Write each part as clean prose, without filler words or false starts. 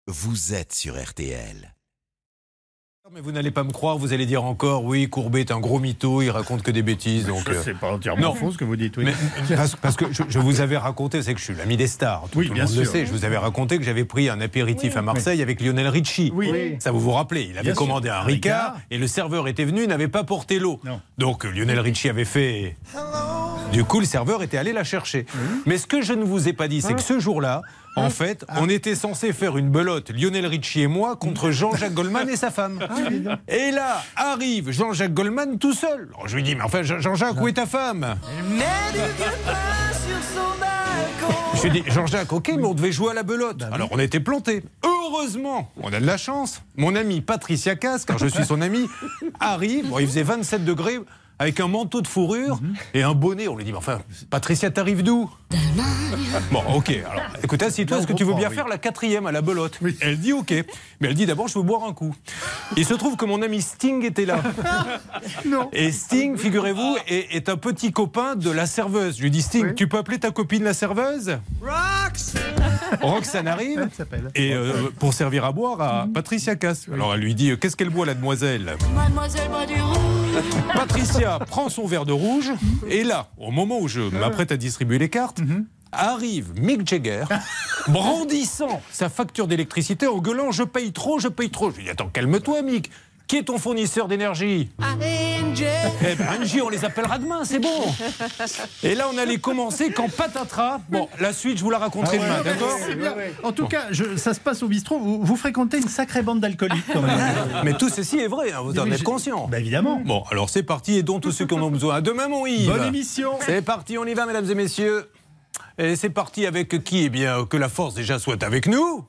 vous êtes sur RTL. Mais vous n'allez pas me croire, vous allez dire encore, oui, Courbet est un gros mytho, il raconte que des bêtises. Donc, c'est pas entièrement faux ce que vous dites, oui. Mais, parce que je vous avais raconté, c'est que je suis l'ami des stars, tout le monde le sait, je vous avais raconté que j'avais pris un apéritif à Marseille avec Lionel Richie. Oui. Ça vous rappelez, il avait commandé un Ricard et le serveur était venu, il n'avait pas porté l'eau. Donc Lionel Richie avait fait... Du coup, le serveur était allé la chercher. Mais ce que je ne vous ai pas dit, c'est que ce jour-là, en fait, on était censé faire une belote, Lionel Richie et moi, contre Jean-Jacques Goldman et sa femme. Et là, arrive Jean-Jacques Goldman tout seul. Alors, je lui dis, mais enfin, Jean-Jacques, où est ta femme? Je lui dis, Jean-Jacques, ok, mais on devait jouer à la belote. Alors, on était plantés. Heureusement, on a de la chance. Mon ami Patricia Cass, car je suis son ami, arrive. Bon, il faisait 27 degrés. Avec un manteau de fourrure et un bonnet. On lui dit, mais enfin, Patricia, t'arrives d'où? Bon, ok. Alors, écoute, assis-toi, est-ce que tu veux bien faire la 4e à la belote? Elle dit, ok. Mais elle dit, d'abord, je veux boire un coup. Il se trouve que mon ami Sting était là. Et Sting, figurez-vous, est un petit copain de la serveuse. Je lui dis, Sting, tu peux appeler ta copine la serveuse? Roxane arrive et pour servir à boire à Patricia Cass. Alors elle lui dit, qu'est-ce qu'elle boit la demoiselle? Mademoiselle boit du rouge. Patricia prend son verre de rouge et là, au moment où je m'apprête à distribuer les cartes, arrive Mick Jagger brandissant sa facture d'électricité en gueulant, je paye trop, je paye trop. Je lui dis, attends, calme-toi Mick. Qui est ton fournisseur d'énergie? Engie. Eh ben Engie, on les appellera demain, c'est bon. Et là, on allait commencer quand patatras. Bon, la suite, je vous la raconterai demain, d'accord? En tout cas, ça se passe au bistrot. Vous fréquentez une sacrée bande d'alcooliques, quand même. Mais tout ceci est vrai, hein, vous en êtes conscient. Bah, évidemment. Bon, alors c'est parti, et donc tous ceux qui en ont besoin. À demain, mon Yves. Bonne émission. C'est parti, on y va, mesdames et messieurs. Et c'est parti avec qui? Eh bien, que la force déjà soit avec nous.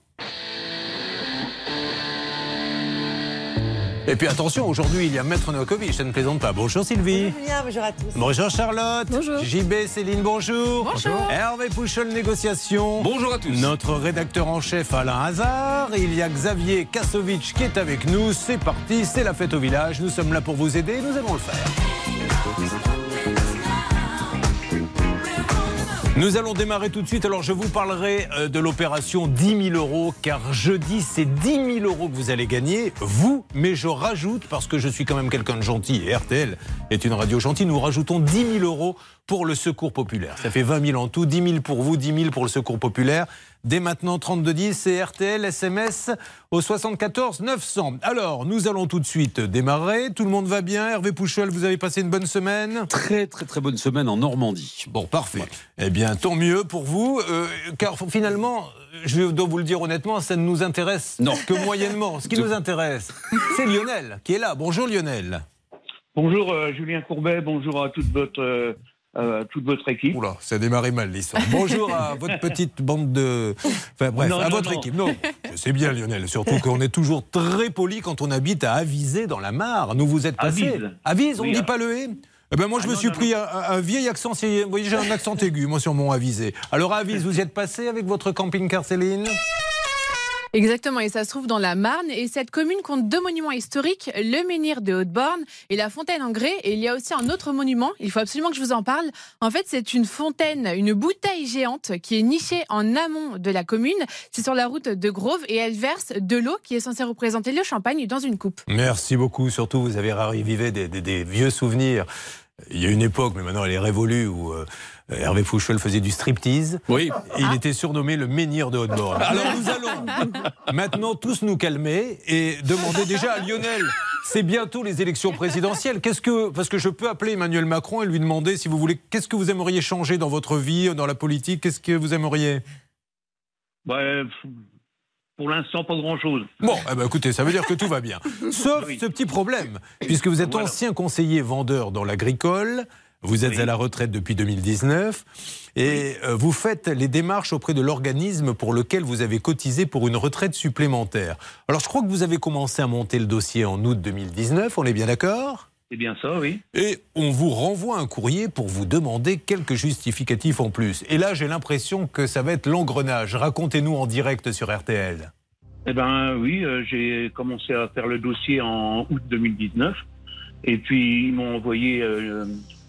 Et puis attention, aujourd'hui il y a Maître Novakovic, ça ne plaisante pas. Bonjour Sylvie. Bonjour Julien, bonjour à tous. Bonjour Charlotte. Bonjour. JB, Céline, bonjour. Bonjour. Hervé Pouchol, négociation. Bonjour à tous. Notre rédacteur en chef Alain Hazard. Il y a Xavier Kasovic qui est avec nous. C'est parti, c'est la fête au village. Nous sommes là pour vous aider, nous allons le faire. Nous allons démarrer tout de suite. Alors, je vous parlerai de l'opération 10 000 €, car jeudi, c'est 10 000 € que vous allez gagner, vous, mais je rajoute, parce que je suis quand même quelqu'un de gentil, et RTL est une radio gentille, nous rajoutons 10 000 € pour le secours populaire. Ça fait 20 000 en tout, 10 000 pour vous, 10 000 pour le secours populaire. Dès maintenant, 3210, c'est RTL, SMS au 74 900. Alors, nous allons tout de suite démarrer. Tout le monde va bien? Hervé Pouchol, vous avez passé une bonne semaine? Très très très bonne semaine en Normandie. Bon, parfait. Ouais. Eh bien, tant mieux pour vous, car finalement, je dois vous le dire honnêtement, ça ne nous intéresse que moyennement. Ce qui nous intéresse, c'est Lionel, qui est là. Bonjour Lionel. Bonjour Julien Courbet, bonjour à toute votre équipe. Oula, ça a démarré mal l'histoire. Bonjour à votre petite bande de... Enfin bref, à votre équipe. Non, c'est bien Lionel, surtout qu'on est toujours très poli quand on habite à Avisé dans la Mare. Nous vous êtes passé. Avise, on ne dit pas le « et ». Eh ben moi je me suis pris un vieil accent, vous voyez j'ai un accent aigu moi sur mon Avisé. Alors à Avise, vous y êtes passé avec votre camping-car Céline? Exactement, et ça se trouve dans la Marne. Et cette commune compte 2 monuments historiques, le menhir de Haute-Borne et la fontaine en grès. Et il y a aussi un autre monument, il faut absolument que je vous en parle. En fait, c'est une fontaine, une bouteille géante qui est nichée en amont de la commune. C'est sur la route de Grove et elle verse de l'eau qui est censée représenter le champagne dans une coupe. Merci beaucoup, surtout vous avez ravivé des vieux souvenirs. Il y a une époque, mais maintenant elle est révolue, où Hervé Pouchol faisait du striptease. Oui. Il était surnommé le menhir de Haute-Borne. Alors nous allons maintenant tous nous calmer et demander déjà à Lionel, c'est bientôt les élections présidentielles. Parce que je peux appeler Emmanuel Macron et lui demander, si vous voulez, qu'est-ce que vous aimeriez changer dans votre vie, dans la politique? Qu'est-ce que vous aimeriez? Pour l'instant, pas grand-chose. Bon, eh ben, écoutez, ça veut dire que tout va bien. Sauf ce petit problème, puisque vous êtes ancien conseiller vendeur dans l'agricole, vous êtes à la retraite depuis 2019, et vous faites les démarches auprès de l'organisme pour lequel vous avez cotisé pour une retraite supplémentaire. Alors, je crois que vous avez commencé à monter le dossier en août 2019, on est bien d'accord ? C'est bien ça, oui. Et on vous renvoie un courrier pour vous demander quelques justificatifs en plus. Et là, j'ai l'impression que ça va être l'engrenage. Racontez-nous en direct sur RTL. Eh bien, oui, j'ai commencé à faire le dossier en août 2019. Et puis, ils m'ont envoyé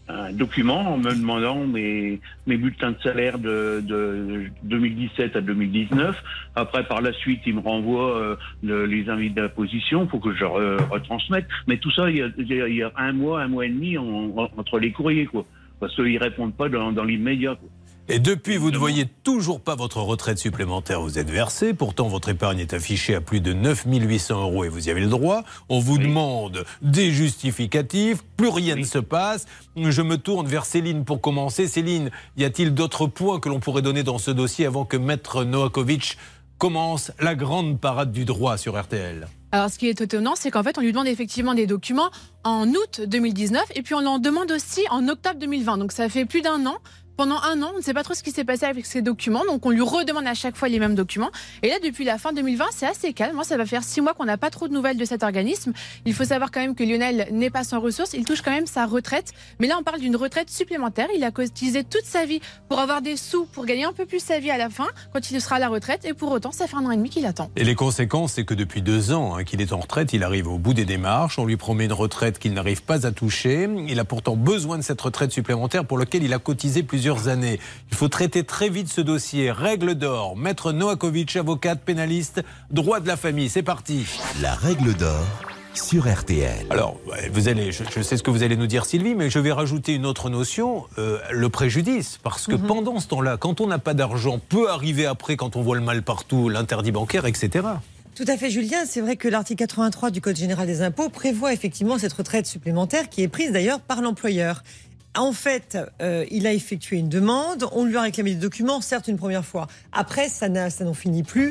un document en me demandant mes bulletins de salaire de 2017 à 2019. Après, par la suite, il me renvoie les invités d'imposition pour que je retransmette. Mais tout ça, il y a un mois et demi entre les courriers, quoi. Parce qu'ils répondent pas dans l'immédiat, quoi. Et depuis, vous ne voyez toujours pas votre retraite supplémentaire vous êtes versée. Pourtant, votre épargne est affichée à plus de 9 800 € et vous y avez le droit. On vous demande des justificatifs. Plus rien ne se passe. Je me tourne vers Céline pour commencer. Céline, y a-t-il d'autres points que l'on pourrait donner dans ce dossier avant que Maître Novakovic commence la grande parade du droit sur RTL ? Alors, ce qui est étonnant, c'est qu'en fait, on lui demande effectivement des documents en août 2019 et puis on l'en demande aussi en octobre 2020. Donc, ça fait plus d'un an. Pendant un an, on ne sait pas trop ce qui s'est passé avec ces documents, donc on lui redemande à chaque fois les mêmes documents. Et là, depuis la fin 2020, c'est assez calme. Moi, ça va faire 6 mois qu'on n'a pas trop de nouvelles de cet organisme. Il faut savoir quand même que Lionel n'est pas sans ressources, il touche quand même sa retraite. Mais là, on parle d'une retraite supplémentaire. Il a cotisé toute sa vie pour avoir des sous, pour gagner un peu plus sa vie à la fin, quand il sera à la retraite. Et pour autant, ça fait 1 an et demi qu'il attend. Et les conséquences, c'est que depuis 2 ans qu'il est en retraite, il arrive au bout des démarches. On lui promet une retraite qu'il n'arrive pas à toucher. Il a pourtant besoin de cette retraite supplémentaire pour laquelle il a cotisé plusieurs années. Il faut traiter très vite ce dossier. Règle d'or, Maître Novakovic, avocate, pénaliste, droit de la famille. C'est parti. La règle d'or sur RTL. Alors, je sais ce que vous allez nous dire, Sylvie, mais je vais rajouter une autre notion, le préjudice. Parce que pendant ce temps-là, quand on n'a pas d'argent, peut arriver après, quand on voit le mal partout, l'interdit bancaire, etc. Tout à fait, Julien. C'est vrai que l'article 83 du Code général des impôts prévoit effectivement cette retraite supplémentaire qui est prise d'ailleurs par l'employeur. En fait, il a effectué une demande, on lui a réclamé des documents, certes une première fois. Après, ça n'en finit plus.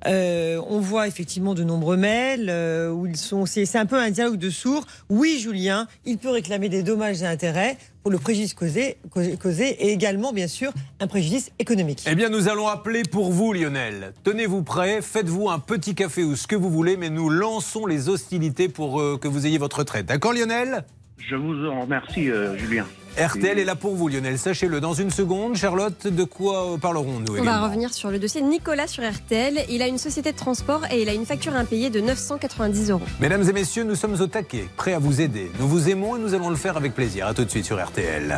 On voit effectivement de nombreux mails où c'est un peu un dialogue de sourds. Oui, Julien, il peut réclamer des dommages et intérêts pour le préjudice causé et également, bien sûr, un préjudice économique. Eh bien, nous allons appeler pour vous, Lionel. Tenez-vous prêts, faites-vous un petit café ou ce que vous voulez, mais nous lançons les hostilités pour que vous ayez votre retraite. D'accord, Lionel ? Je vous en remercie, Julien. RTL est là pour vous, Lionel, sachez-le. Dans une seconde, Charlotte, de quoi parlerons-nous également ? On va revenir sur le dossier de Nicolas sur RTL. Il a une société de transport et il a une facture impayée de 990 €. Mesdames et messieurs, nous sommes au taquet, prêts à vous aider. Nous vous aimons et nous allons le faire avec plaisir. A tout de suite sur RTL.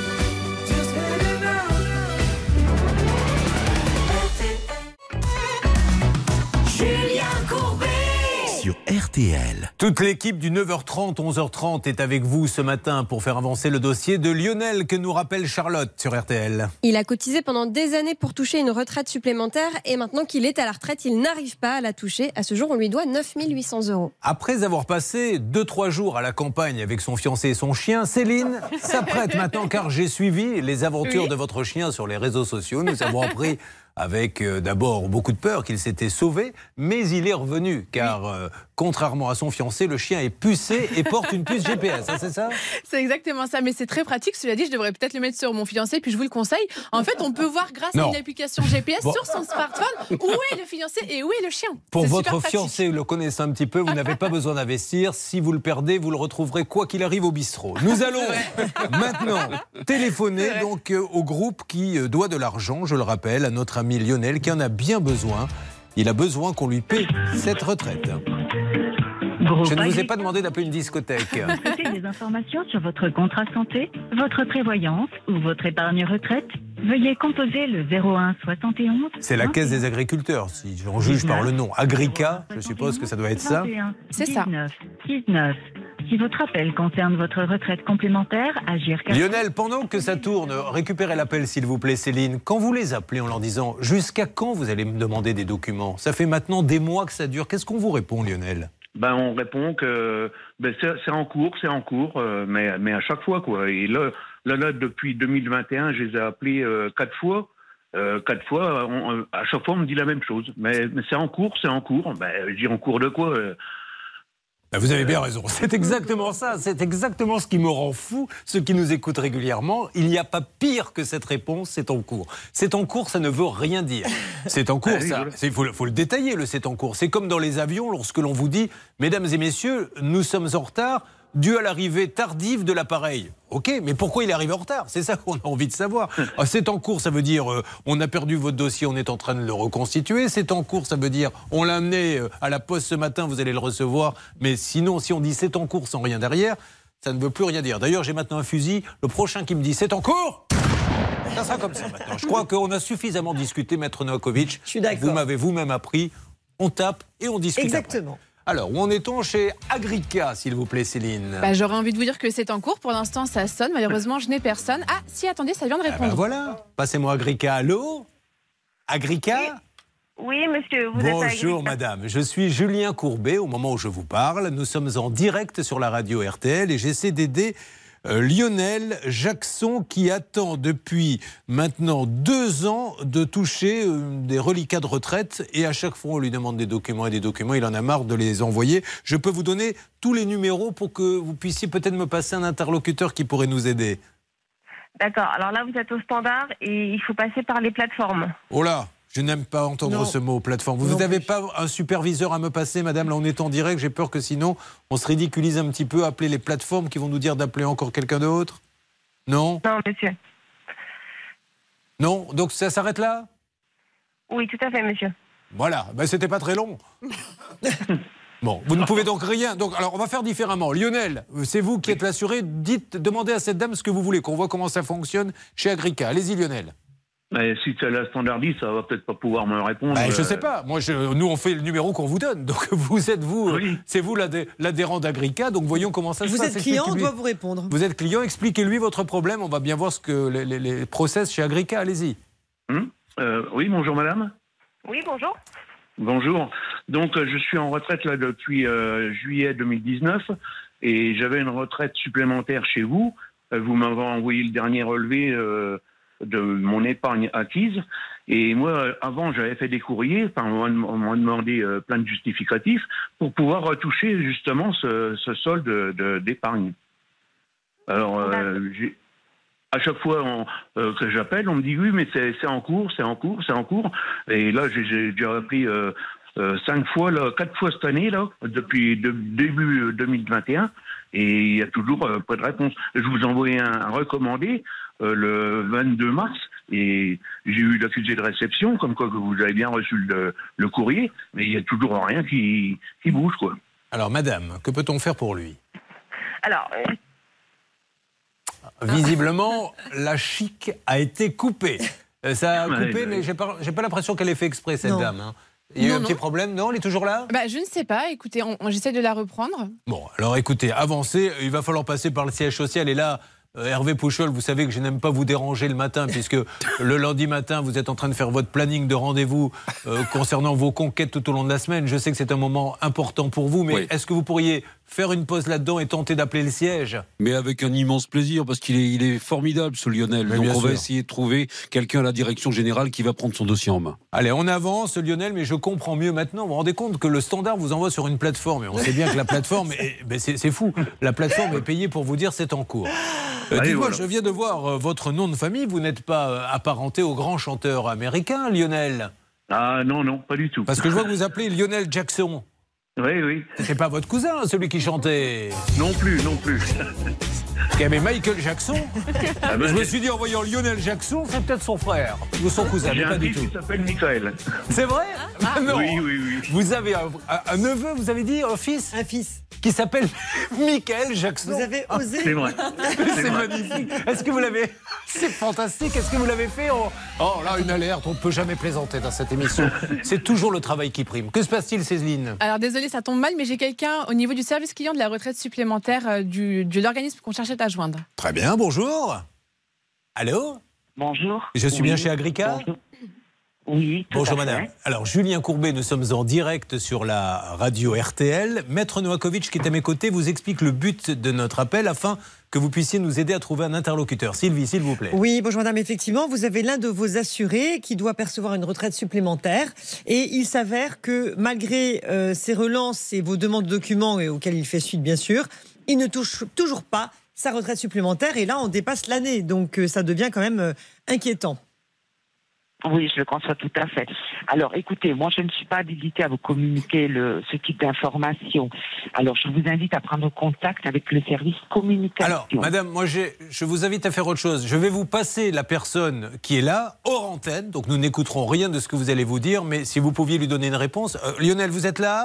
Sur RTL. Toute l'équipe du 9h30, 11h30 est avec vous ce matin pour faire avancer le dossier de Lionel que nous rappelle Charlotte sur RTL. Il a cotisé pendant des années pour toucher une retraite supplémentaire et maintenant qu'il est à la retraite, il n'arrive pas à la toucher. À ce jour, on lui doit 9 800 €. Après avoir passé 2-3 jours à la campagne avec son fiancé et son chien, Céline s'apprête maintenant, car j'ai suivi les aventures de votre chien sur les réseaux sociaux. Nous avons appris avec d'abord beaucoup de peur qu'il s'était sauvé, mais il est revenu, car contrairement à son fiancé, le chien est pucé et porte une puce GPS, hein, c'est ça ? C'est exactement ça, mais c'est très pratique. Cela dit, je devrais peut-être le mettre sur mon fiancé, puis je vous le conseille. En fait, on peut voir grâce à une application GPS sur son smartphone où est le fiancé et où est le chien. Pour votre fiancé, le connaissez un petit peu, vous n'avez pas besoin d'investir. Si vous le perdez, vous le retrouverez quoi qu'il arrive au bistrot. Nous allons maintenant téléphoner donc au groupe qui doit de l'argent, je le rappelle, à notre ami Lionel, qui en a bien besoin. Il a besoin qu'on lui paie cette retraite. Je ne vous ai pas demandé d'appeler une discothèque. Vous souhaitez des informations sur votre contrat santé, votre prévoyance ou votre épargne retraite ? Veuillez composer le 01 71. C'est la caisse des agriculteurs, si j'en juge par le nom. Agrica, je suppose que ça doit être ça. C'est ça. 19. Si votre appel concerne votre retraite complémentaire, agir... Lionel, pendant que ça tourne, récupérez l'appel s'il vous plaît, Céline. Quand vous les appelez en leur disant « Jusqu'à quand vous allez me demander des documents ?» Ça fait maintenant des mois que ça dure. Qu'est-ce qu'on vous répond, Lionel ? On répond que c'est en cours, mais à chaque fois, quoi. Et là, depuis 2021, je les ai appelés 4 fois. 4 fois, à chaque fois, on me dit la même chose. Mais c'est en cours. Je dis en cours de quoi Vous avez bien raison, c'est exactement ça, c'est exactement ce qui me rend fou, ceux qui nous écoutent régulièrement. Il n'y a pas pire que cette réponse, c'est en cours. C'est en cours, ça ne veut rien dire. C'est en cours, ça. Il faut le détailler, le c'est en cours. C'est comme dans les avions, lorsque l'on vous dit « Mesdames et messieurs, nous sommes en retard », dû à l'arrivée tardive de l'appareil. Ok, mais pourquoi il est arrivé en retard ? C'est ça qu'on a envie de savoir. C'est en cours, ça veut dire on a perdu votre dossier, on est en train de le reconstituer. C'est en cours, ça veut dire on l'a amené à la poste ce matin, vous allez le recevoir. Mais sinon, si on dit c'est en cours sans rien derrière, ça ne veut plus rien dire. D'ailleurs, j'ai maintenant un fusil. Le prochain qui me dit c'est en cours, ça sera comme ça maintenant. Je crois qu'on a suffisamment discuté, Maître Novakovic. Je suis d'accord. Vous m'avez vous-même appris. On tape et on discute. Exactement. Après. Alors, où en est-on chez Agrica, s'il vous plaît, Céline? J'aurais envie de vous dire que c'est en cours. Pour l'instant, ça sonne. Malheureusement, je n'ai personne. Ah, si, attendez, ça vient de répondre. Voilà. Passez-moi Agrica. Allô? Agrica? Oui, monsieur, vous êtes Bonjour, Agrica. madame. Je suis Julien Courbet. Au moment où je vous parle, nous sommes en direct sur la radio RTL et j'essaie d'aider Lionel Jackson qui attend depuis maintenant 2 ans de toucher des reliquats de retraite et à chaque fois on lui demande des documents et des documents, il en a marre de les envoyer. Je peux vous donner tous les numéros pour que vous puissiez peut-être me passer un interlocuteur qui pourrait nous aider. D'accord, alors là vous êtes au standard et il faut passer par les plateformes. Oh là, je n'aime pas entendre ce mot, plateforme. Vous n'avez pas un superviseur à me passer, madame? Là, on est en direct. J'ai peur que sinon, on se ridiculise un petit peu. Appeler les plateformes qui vont nous dire d'appeler encore quelqu'un d'autre? Non? Non, monsieur. Non? Donc, ça s'arrête là? Oui, tout à fait, monsieur. Voilà. C'était pas très long. Bon, vous ne pouvez donc rien. Donc, alors, on va faire différemment. Lionel, c'est vous qui êtes l'assuré. Demandez à cette dame ce que vous voulez, qu'on voit comment ça fonctionne chez Agrica. Allez-y, Lionel. Mais si tu la standardise, ça va peut-être pas pouvoir me répondre. Je sais pas. Moi, nous, on fait le numéro qu'on vous donne. Donc, c'est vous l'adhérent d'Agrica. Donc, voyons comment ça se passe. Vous êtes client, on doit vous répondre. Vous êtes client, expliquez-lui votre problème. On va bien voir ce que les process chez Agrica. Allez-y. Oui, bonjour madame. Oui, bonjour. Bonjour. Donc, je suis en retraite là depuis juillet 2019 et j'avais une retraite supplémentaire chez vous. Vous m'avez envoyé le dernier relevé de mon épargne acquise. Et moi, avant, j'avais fait des courriers, on m'a demandé plein de justificatifs pour pouvoir retoucher justement ce solde d'épargne. Alors, à chaque fois que j'appelle, on me dit oui, mais c'est en cours. Et là, j'ai déjà pris 4 fois cette année, là, depuis début 2021, et il n'y a toujours pas de réponse. Je vous envoyais un recommandé le 22 mars, et j'ai eu l'accusé de réception, comme quoi que vous avez bien reçu le courrier, mais il n'y a toujours rien qui bouge, quoi. Alors, madame, que peut-on faire pour lui? Alors... Visiblement, la chic a été coupée. Ça a coupé, mais j'ai pas l'impression qu'elle ait fait exprès, cette dame. Hein. Il y a eu un petit problème, non? Elle est toujours là? Je ne sais pas. Écoutez, j'essaie de la reprendre. Bon, alors écoutez, avancez. Il va falloir passer par le siège social. Et là, Hervé Pouchol, vous savez que je n'aime pas vous déranger le matin, puisque le lundi matin, vous êtes en train de faire votre planning de rendez-vous concernant vos conquêtes tout au long de la semaine. Je sais que c'est un moment important pour vous, mais est-ce que vous pourriez faire une pause là-dedans et tenter d'appeler le siège? Mais avec un immense plaisir, parce qu'il est formidable, ce Lionel. Mais donc on va sûr. essayer de trouver quelqu'un à la direction générale qui va prendre son dossier en main. Allez, on avance, Lionel, mais je comprends mieux maintenant. Vous vous rendez compte que le standard vous envoie sur une plateforme. Et on sait bien que la plateforme, c'est fou. La plateforme est payée pour vous dire c'est en cours. Dites-moi, je viens de voir votre nom de famille. Vous n'êtes pas apparenté au grand chanteur américain, Lionel? Ah non, pas du tout. Parce que je vois que vous appelez Lionel Jackson. Oui. C'est pas votre cousin, celui qui chantait? Non plus. Il y avait Michael Jackson. Je me suis dit, en voyant Lionel Jackson, c'est peut-être son frère ou son cousin. J'ai pas un du fils tout. qui s'appelle Michael. C'est vrai? Non. Oui. Vous avez un neveu, vous avez dit, un fils? Un fils. Qui s'appelle Michael Jackson. Vous avez osé. C'est vrai. C'est magnifique. Est-ce que vous l'avez... C'est fantastique. Est-ce que vous l'avez fait? Oh là, une alerte. On ne peut jamais plaisanter dans cette émission. C'est toujours le travail qui prime. Que se passe-t-il, Céline? Alors désolé, ça tombe mal, mais j'ai quelqu'un au niveau du service client de la retraite supplémentaire de l'organisme qu'on cherchait à joindre. Très bien, bonjour. Allô? Bonjour. Je suis bien chez Agrica? Bonjour. Oui, tout Bonjour à fait. madame. Alors Julien Courbet, nous sommes en direct sur la radio RTL. Maître Novakovic qui est à mes côtés vous explique le but de notre appel afin que vous puissiez nous aider à trouver un interlocuteur. Sylvie, s'il vous plaît. Oui, bonjour madame, effectivement, vous avez l'un de vos assurés qui doit percevoir une retraite supplémentaire et il s'avère que malgré ses relances et vos demandes de documents et auxquels il fait suite bien sûr, il ne touche toujours pas sa retraite supplémentaire et là on dépasse l'année, donc ça devient quand même inquiétant. Oui, je le conçois tout à fait. Alors, écoutez, moi, je ne suis pas habilitée à vous communiquer ce type d'informations. Alors, je vous invite à prendre contact avec le service communication. Alors, madame, moi, je vous invite à faire autre chose. Je vais vous passer la personne qui est là, hors antenne, donc nous n'écouterons rien de ce que vous allez vous dire, mais si vous pouviez lui donner une réponse. Lionel, vous êtes là?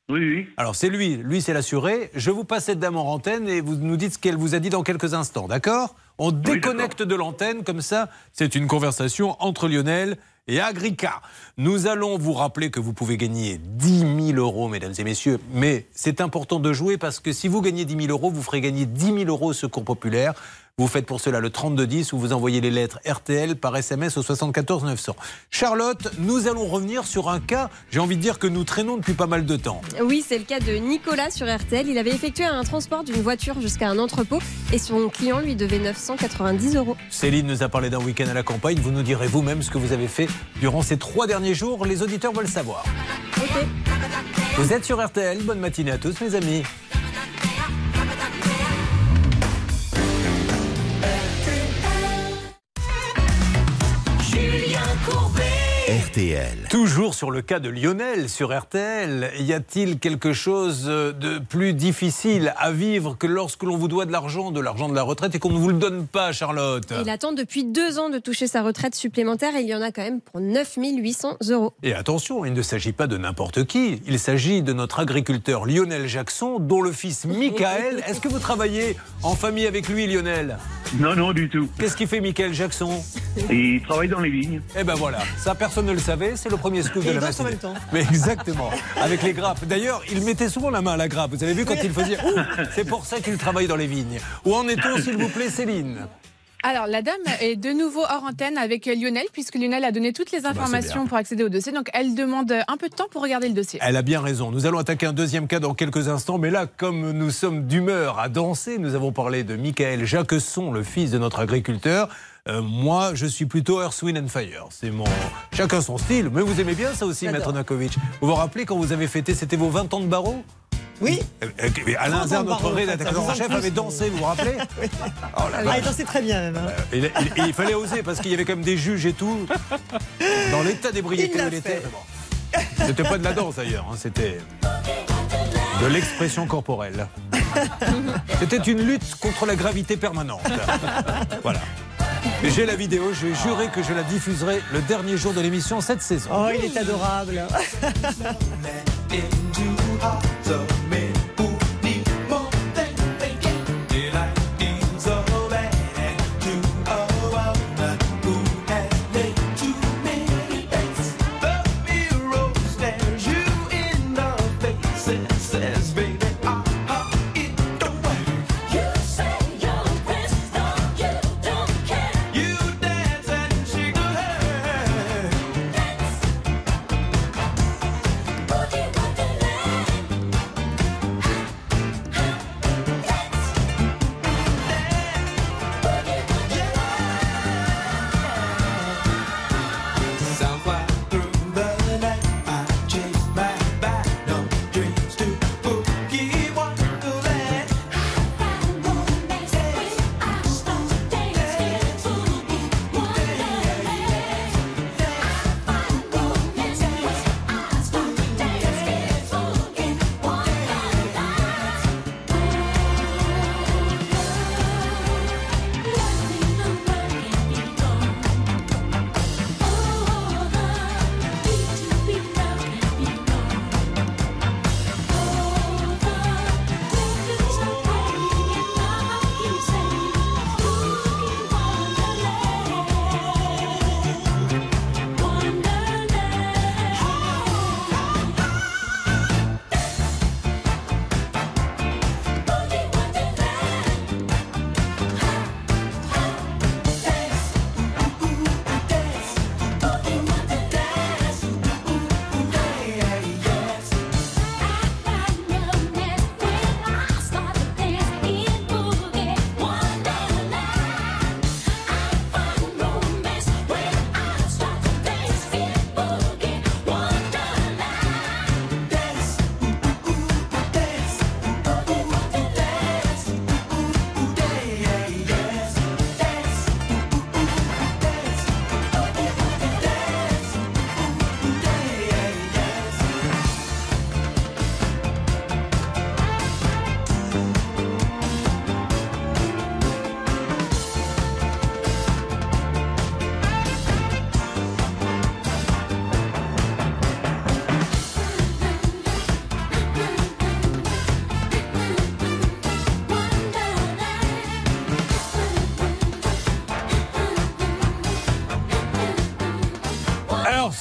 Oui. Alors c'est lui c'est l'assuré. Je vous passe cette dame en antenne et vous nous dites ce qu'elle vous a dit dans quelques instants, d'accord ? On déconnecte de l'antenne, comme ça, c'est une conversation entre Lionel et Agrica. Nous allons vous rappeler que vous pouvez gagner 10 000 €, mesdames et messieurs, mais c'est important de jouer parce que si vous gagnez 10 000 €, vous ferez gagner 10 000 € au Secours Populaire. Vous faites pour cela le 3210 où vous envoyez les lettres RTL par SMS au 74 900. Charlotte, nous allons revenir sur un cas, j'ai envie de dire que nous traînons depuis pas mal de temps. Oui, c'est le cas de Nicolas sur RTL. Il avait effectué un transport d'une voiture jusqu'à un entrepôt et son client lui devait 990 €. Céline nous a parlé d'un week-end à la campagne. Vous nous direz vous-même ce que vous avez fait durant ces 3 derniers jours. Les auditeurs veulent savoir. Ok. Vous êtes sur RTL. Bonne matinée à tous, mes amis. RTL. Toujours sur le cas de Lionel sur RTL, y a-t-il quelque chose de plus difficile à vivre que lorsque l'on vous doit de l'argent de la retraite et qu'on ne vous le donne pas, Charlotte ? Il attend depuis 2 ans de toucher sa retraite supplémentaire et il y en a quand même pour 9 800 €. Et attention, il ne s'agit pas de n'importe qui. Il s'agit de notre agriculteur Lionel Jackson, dont le fils Michael. Est-ce que vous travaillez en famille avec lui, Lionel ? Non, du tout. Qu'est-ce qu'il fait, Michael Jackson ? Il travaille dans les vignes. Eh ben voilà, ça personne ne le savait, c'est le premier scoop de la matinée. Mais exactement, avec les grappes. D'ailleurs, il mettait souvent la main à la grappe. Vous avez vu quand il faisait « Ouh !» C'est pour ça qu'il travaille dans les vignes. Où en est-on, s'il vous plaît, Céline ? Alors, la dame est de nouveau hors antenne avec Lionel, puisque Lionel a donné toutes les informations pour accéder au dossier. Donc, elle demande un peu de temps pour regarder le dossier. Elle a bien raison. Nous allons attaquer un deuxième cas dans quelques instants. Mais là, comme nous sommes d'humeur à danser, nous avons parlé de Michael Jackson, le fils de notre agriculteur. Moi, je suis plutôt Earth, Wind and Fire. C'est mon... Chacun son style. Mais vous aimez bien ça aussi, Maître Nakovic. Vous vous rappelez quand vous avez fêté, c'était vos 20 ans de barreau ? Oui. Alain Hazard, notre rédacteur en chef, avait dansé, vous vous rappelez ? Oh il dansait très bien même. Il fallait oser parce qu'il y avait quand même des juges et tout. Dans l'état d'ébriété où il était. C'était pas de la danse d'ailleurs, hein, c'était de l'expression corporelle. C'était une lutte contre la gravité permanente. Voilà. J'ai la vidéo, j'ai juré que je la diffuserai le dernier jour de l'émission cette saison. Oh, il est adorable.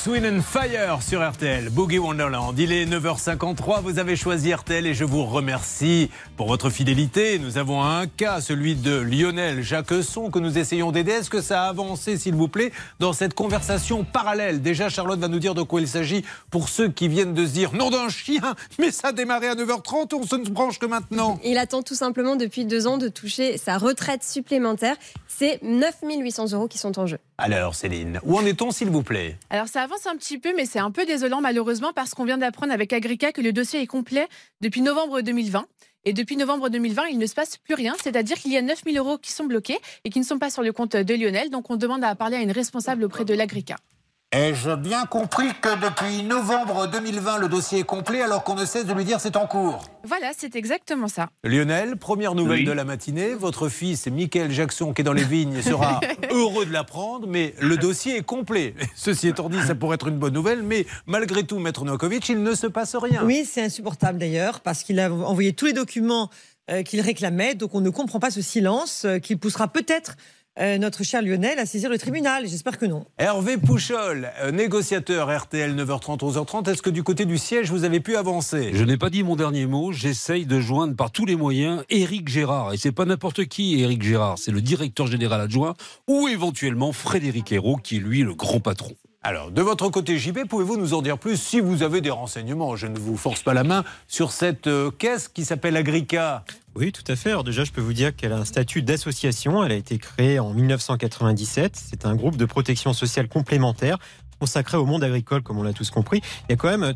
Earth, Wind and Fire sur RTL, Boogie Wonderland. Il est 9h53, vous avez choisi RTL et je vous remercie pour votre fidélité. Nous avons un cas, celui de Lionel Jacquesson, que nous essayons d'aider. Est-ce que ça a avancé, s'il vous plaît, dans cette conversation parallèle? Déjà, Charlotte va nous dire de quoi il s'agit pour ceux qui viennent de se dire « Nom d'un chien, mais ça a démarré à 9h30, on se ne branche que maintenant ». Il attend tout simplement depuis 2 ans de toucher sa retraite supplémentaire. C'est 9 800 € qui sont en jeu. Alors Céline, où en est-on, s'il vous plaît? Alors ça avance un petit peu, mais c'est un peu désolant malheureusement parce qu'on vient d'apprendre avec Agrica que le dossier est complet depuis novembre 2020. Et depuis novembre 2020, il ne se passe plus rien. C'est-à-dire qu'il y a 9 000 € qui sont bloqués et qui ne sont pas sur le compte de Lionel. Donc on demande à parler à une responsable auprès de l'Agrica. Ai-je bien compris que depuis novembre 2020, le dossier est complet alors qu'on ne cesse de lui dire c'est en cours? Voilà, c'est exactement ça. Lionel, première nouvelle de la matinée. Votre fils, Michael Jackson, qui est dans les vignes, sera heureux de l'apprendre, mais le dossier est complet. Ceci étant dit, ça pourrait être une bonne nouvelle, mais malgré tout, Maître Novakovic, il ne se passe rien. Oui, c'est insupportable d'ailleurs, parce qu'il a envoyé tous les documents qu'il réclamait, donc on ne comprend pas ce silence qui poussera peut-être notre cher Lionel à saisir le tribunal. J'espère que non. Hervé Pouchol, négociateur RTL 9h30, 11h30. Est-ce que du côté du siège, vous avez pu avancer? Je n'ai pas dit mon dernier mot. J'essaye de joindre par tous les moyens Éric Gérard. Et c'est pas n'importe qui, Éric Gérard. C'est le directeur général adjoint ou éventuellement Frédéric Hérault, qui est lui le grand patron. Alors, de votre côté, JB, pouvez-vous nous en dire plus si vous avez des renseignements? Je ne vous force pas la main sur cette caisse qui s'appelle Agrica. Oui, tout à fait. Alors déjà, je peux vous dire qu'elle a un statut d'association. Elle a été créée en 1997. C'est un groupe de protection sociale complémentaire consacré au monde agricole, comme on l'a tous compris. Il y a quand même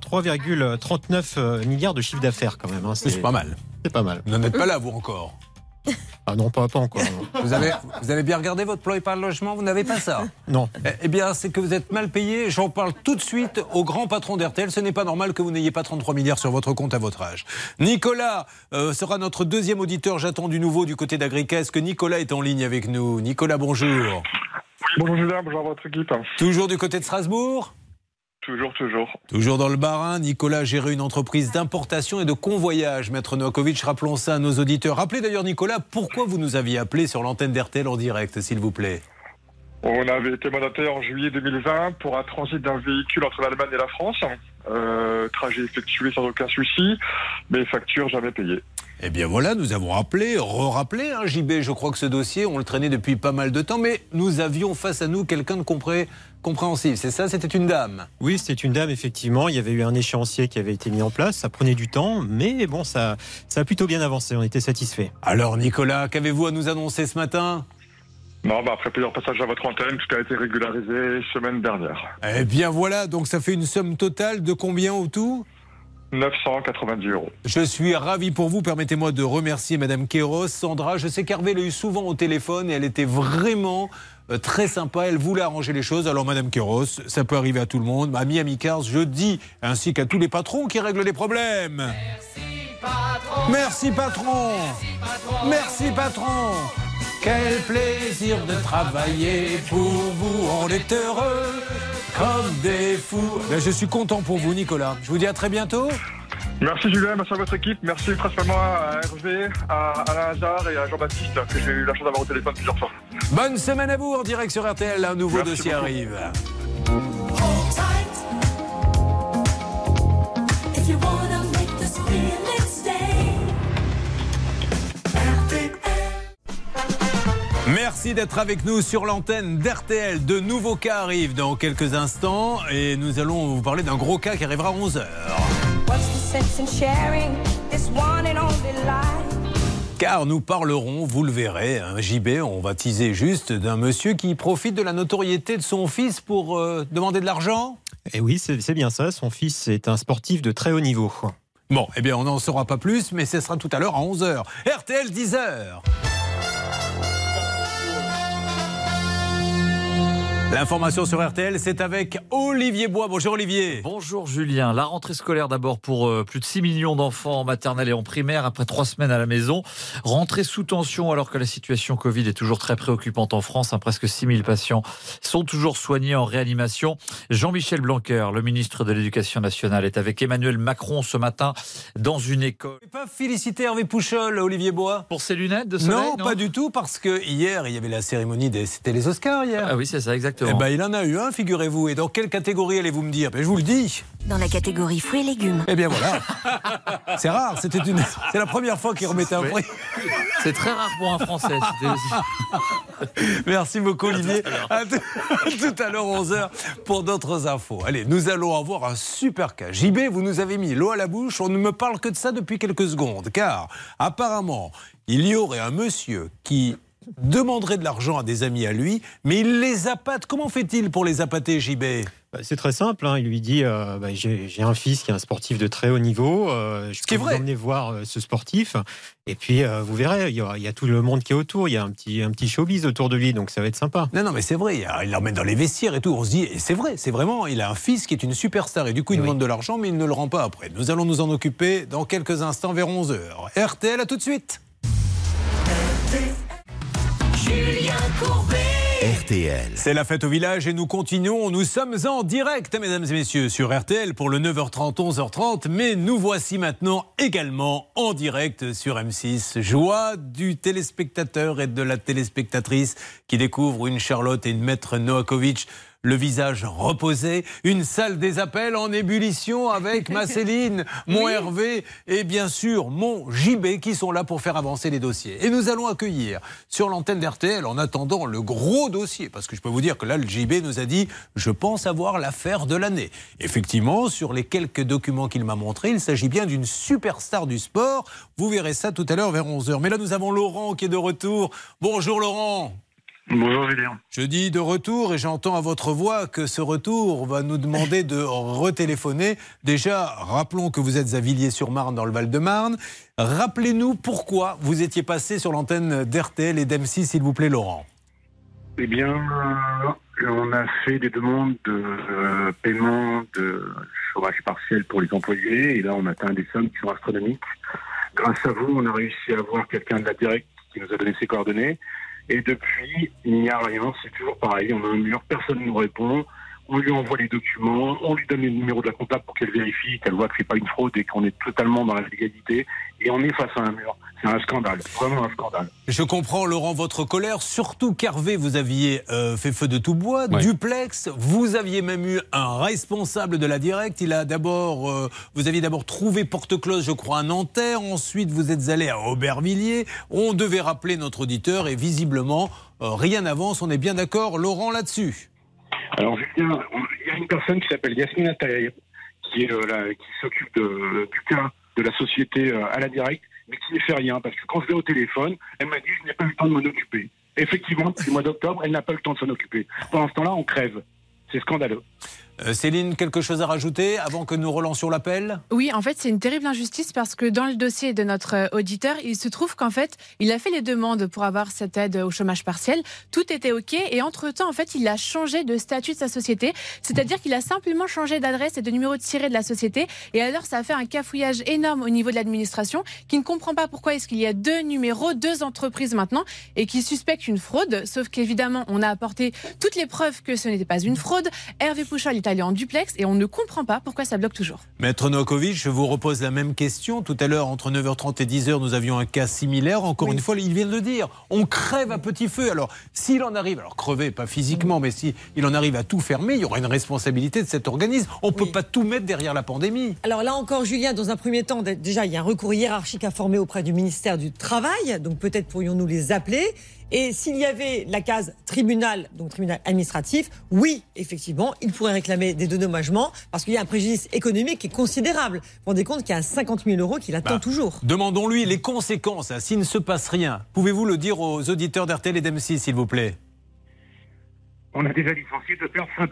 3,39 milliards de chiffre d'affaires quand même. Hein. C'est pas mal. C'est pas mal. Vous n'en êtes pas là, vous, encore? Ah non, pas encore. Non. Vous avez bien regardé votre plan épargne logement? Vous n'avez pas ça? Non. Eh bien, c'est que vous êtes mal payé. J'en parle tout de suite au grand patron d'RTL. Ce n'est pas normal que vous n'ayez pas 33 milliards sur votre compte à votre âge. Nicolas sera notre deuxième auditeur. J'attends du nouveau du côté d'Agrica. Est-ce que Nicolas est en ligne avec nous? Nicolas, bonjour. Bonjour Julien, bonjour à votre équipe. Toujours du côté de Strasbourg? Toujours. Toujours dans le Bas-Rhin, Nicolas gérait une entreprise d'importation et de convoyage. Maître Novakovic, rappelons ça à nos auditeurs. Rappelez d'ailleurs, Nicolas, pourquoi vous nous aviez appelé sur l'antenne d'RTL en direct, s'il vous plaît? On avait été mandaté en juillet 2020 pour un transit d'un véhicule entre l'Allemagne et la France. Trajet effectué sans aucun souci, mais facture jamais payée. Eh bien voilà, nous avons rappelé, re-rappelé, JB, je crois que ce dossier, on le traînait depuis pas mal de temps, mais nous avions face à nous quelqu'un de compréhensif, c'est ça? C'était une dame? Oui, c'était une dame, effectivement. Il y avait eu un échéancier qui avait été mis en place, ça prenait du temps, mais bon, ça a plutôt bien avancé, on était satisfaits. Alors Nicolas, qu'avez-vous à nous annoncer ce matin? Non, après plusieurs passages à votre antenne, tout a été régularisé semaine dernière. Eh bien voilà, donc ça fait une somme totale de combien au tout? 990 €. Je suis ravi pour vous. Permettez-moi de remercier Madame Kéros. Sandra, je sais qu'Hervé l'a eu souvent au téléphone et elle était vraiment très sympa. Elle voulait arranger les choses. Alors Madame Kéros, ça peut arriver à tout le monde. À Miami Cars, je dis, ainsi qu'à tous les patrons qui règlent les problèmes. Merci patron. Merci patron. Merci patron. Quel plaisir de travailler pour vous. On est heureux. Comme des fous. Ben, je suis content pour vous, Nicolas. Je vous dis à très bientôt. Merci Julien, merci à votre équipe. Merci principalement à Hervé, à Alain Hazard et à Jean-Baptiste, que j'ai eu la chance d'avoir au téléphone plusieurs fois. Bonne semaine à vous en direct sur RTL. Un nouveau merci dossier beaucoup. arrive. Merci d'être avec nous sur l'antenne d'RTL. De nouveaux cas arrivent dans quelques instants et nous allons vous parler d'un gros cas qui arrivera à 11h. Car nous parlerons, vous le verrez, JB, on va teaser juste, d'un monsieur qui profite de la notoriété de son fils pour demander de l'argent. Et oui, c'est bien ça. Son fils est un sportif de très haut niveau. Bon, eh bien, on n'en saura pas plus, mais ce sera tout à l'heure à 11h. RTL 10h. L'information sur RTL, c'est avec Olivier Bois. Bonjour Olivier. Bonjour Julien. La rentrée scolaire d'abord pour plus de 6 millions d'enfants en maternelle et en primaire après 3 semaines à la maison. Rentrée sous tension alors que la situation Covid est toujours très préoccupante en France. Presque 6 000 patients sont toujours soignés en réanimation. Jean-Michel Blanquer, le ministre de l'Éducation nationale, est avec Emmanuel Macron ce matin dans une école. Je ne vais pas féliciter Hervé Pouchol, Olivier Bois. Pour ses lunettes de soleil? Non, pas du tout, parce que hier, il y avait la cérémonie c'était les Oscars hier. Ah oui, c'est ça, exactement. exactement. Eh ben, il en a eu un, figurez-vous. Et dans quelle catégorie allez-vous me dire? Je vous le dis. Dans la catégorie fruits et légumes. Eh bien voilà. C'est rare, c'est la première fois qu'il remettait un prix. C'est très rare pour un Français. Merci beaucoup Olivier. À tout à l'heure 11h pour d'autres infos. Allez, nous allons avoir un super cas. JB, vous nous avez mis l'eau à la bouche. On ne me parle que de ça depuis quelques secondes. Car apparemment, il y aurait un monsieur qui demanderait de l'argent à des amis à lui, mais il les appâte. Comment fait-il pour les appâter, JB? C'est très simple, il lui dit j'ai un fils qui est un sportif de très haut niveau, je peux vous emmener voir ce sportif, et puis vous verrez, il y a tout le monde qui est autour, il y a un petit showbiz autour de lui, donc ça va être sympa. Non mais c'est vrai, il l'emmène dans les vestiaires et tout, on se dit, et c'est vrai, c'est vraiment, il a un fils qui est une superstar, et du coup il demande de l'argent, mais il ne le rend pas après. Nous allons nous en occuper dans quelques instants vers 11h. RTL, à tout de suite. Julien Courbet. RTL. C'est la fête au village et nous continuons. Nous sommes en direct, mesdames et messieurs, sur RTL pour le 9h30, 11h30. Mais nous voici maintenant également en direct sur M6. Joie du téléspectateur et de la téléspectatrice qui découvre une Charlotte et une maître Novakovic, le visage reposé, une salle des appels en ébullition avec ma Céline, mon Hervé et bien sûr mon JB qui sont là pour faire avancer les dossiers. Et nous allons accueillir sur l'antenne d'RTL en attendant le gros dossier, parce que je peux vous dire que là le JB nous a dit « je pense avoir l'affaire de l'année ». Effectivement, sur les quelques documents qu'il m'a montrés, il s'agit bien d'une superstar du sport. Vous verrez ça tout à l'heure vers 11h. Mais là nous avons Laurent qui est de retour. Bonjour Laurent. Bonjour Julien. Je dis de retour et j'entends à votre voix que ce retour va nous demander de retéléphoner. Déjà, rappelons que vous êtes à Villiers-sur-Marne dans le Val-de-Marne. Rappelez-nous pourquoi vous étiez passé sur l'antenne d'RTL et d'M6, s'il vous plaît Laurent. Eh bien, on a fait des demandes de paiement de chômage partiel pour les employés et là on atteint des sommes qui sont astronomiques. Grâce à vous, on a réussi à avoir quelqu'un de la Direct qui nous a donné ses coordonnées. Et depuis, il n'y a rien, c'est toujours pareil, on a un mur, personne ne nous répond, on lui envoie les documents, on lui donne le numéro de la comptable pour qu'elle vérifie, qu'elle voit que c'est pas une fraude et qu'on est totalement dans la légalité, et on est face à un mur. C'est un scandale, vraiment un scandale. Je comprends Laurent votre colère, surtout qu'Hervé, vous aviez fait feu de tout bois, duplex, vous aviez même eu un responsable de la Direct, vous aviez d'abord trouvé porte-close, je crois, à Nanterre, ensuite vous êtes allé à Aubervilliers, on devait rappeler notre auditeur et visiblement rien n'avance, on est bien d'accord Laurent là-dessus? Alors Julien, il y a une personne qui s'appelle Yasmina Taher, qui s'occupe du cas de la société à la Direct, mais qui ne fait rien, parce que quand je vais au téléphone, elle m'a dit « je n'ai pas eu le temps de m'en occuper ». Effectivement, depuis le mois d'octobre, elle n'a pas eu le temps de s'en occuper. Pendant ce temps-là, on crève. C'est scandaleux. Céline, quelque chose à rajouter avant que nous relancions l'appel? Oui, en fait, c'est une terrible injustice parce que dans le dossier de notre auditeur, il se trouve qu'en fait, il a fait les demandes pour avoir cette aide au chômage partiel. Tout était OK et entre-temps, en fait, il a changé de statut de sa société. C'est-à-dire qu'il a simplement changé d'adresse et de numéro de tiré de la société. Et alors, ça a fait un cafouillage énorme au niveau de l'administration qui ne comprend pas pourquoi est-ce qu'il y a 2 numéros, 2 entreprises maintenant et qui suspectent une fraude. Sauf qu'évidemment, on a apporté toutes les preuves que ce n'était pas une fraude. Hervé Pouchol est allé en duplex et on ne comprend pas pourquoi ça bloque toujours. Maître Novakovic, je vous repose la même question. Tout à l'heure, entre 9h30 et 10h, nous avions un cas similaire. Encore une fois, il vient de le dire. On crève à petit feu. Alors, s'il en arrive, alors crever, pas physiquement, mais s'il en arrive à tout fermer, il y aura une responsabilité de cet organisme. On ne peut pas tout mettre derrière la pandémie. Alors là encore, Julien, dans un premier temps, déjà, il y a un recours hiérarchique à former auprès du ministère du Travail. Donc peut-être pourrions-nous les appeler. Et s'il y avait la case tribunal, donc tribunal administratif, oui, effectivement, il pourrait réclamer des dédommagements parce qu'il y a un préjudice économique qui est considérable. Vous vous rendez compte qu'il y a 50 000 € qu'il attend toujours. Demandons-lui les conséquences, s'il ne se passe rien. Pouvez-vous le dire aux auditeurs d'RTL et d'M6, s'il vous plaît? On a déjà licencié 2 personnes.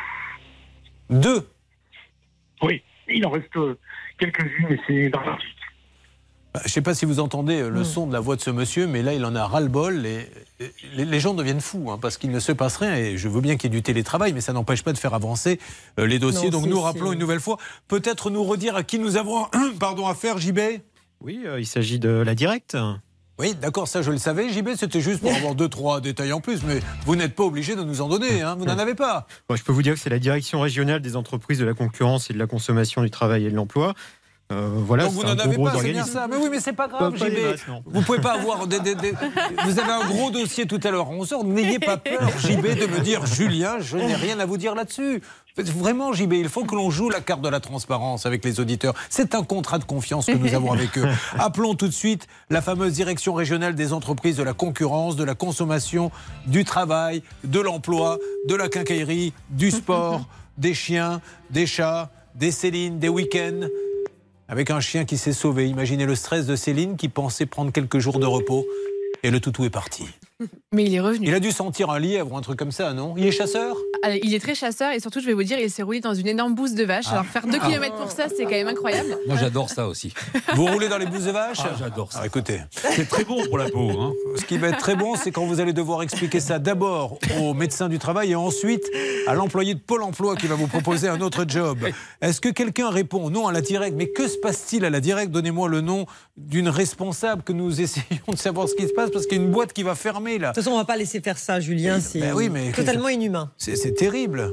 2? Oui, il en reste quelques-unes, mais c'est dramatique. Je ne sais pas si vous entendez le son de la voix de ce monsieur, mais là, il en a ras-le-bol. Les gens deviennent fous parce qu'il ne se passe rien. Et je veux bien qu'il y ait du télétravail, mais ça n'empêche pas de faire avancer les dossiers. Donc nous rappelons une nouvelle fois, peut-être nous redire à qui nous avons affaire, JB? Oui, il s'agit de la Direct. Oui, d'accord, ça je le savais. JB, c'était juste pour avoir 2-3 détails en plus, mais vous n'êtes pas obligé de nous en donner, vous n'en avez pas. Bon, je peux vous dire que c'est la Direction régionale des entreprises de la concurrence et de la consommation du travail et de l'emploi. Voilà, donc vous n'en avez pas, c'est bien ça. Mais oui, mais c'est pas grave, Pas JB. les masses, non. Vous pouvez pas avoir Vous avez un gros dossier tout à l'heure à 11h. N'ayez pas peur, JB, de me dire Julien, je n'ai rien à vous dire là-dessus. Vraiment, JB, il faut que l'on joue la carte de la transparence avec les auditeurs. C'est un contrat de confiance que nous avons avec eux. Appelons tout de suite la fameuse direction régionale des entreprises de la concurrence, de la consommation, du travail, de l'emploi, de la quincaillerie, du sport, des chiens, des chats, des Céline, des week-ends. Avec un chien qui s'est sauvé. Imaginez le stress de Céline qui pensait prendre quelques jours de repos. Et le toutou est parti. Mais il est revenu. Il a dû sentir un lièvre ou un truc comme ça, non? Il est chasseur? Il est très chasseur et surtout, je vais vous dire, il s'est roulé dans une énorme bouse de vache. Alors faire 2 km pour ça, c'est quand même incroyable. Moi, j'adore ça aussi. Vous roulez dans les bouses de vache? J'adore ça. Alors, écoutez, c'est très bon pour la peau. Hein. Ce qui va être très bon, c'est quand vous allez devoir expliquer ça d'abord au médecin du travail et ensuite à l'employé de Pôle emploi qui va vous proposer un autre job. Est-ce que quelqu'un répond non à la directe? Mais que se passe-t-il à la directe? Donnez-moi le nom d'une responsable que nous essayons de savoir ce qui se passe parce qu'il y a une boîte qui va fermer là. De toute façon, on ne va pas laisser faire ça, Julien. C'est totalement inhumain. C'est terrible.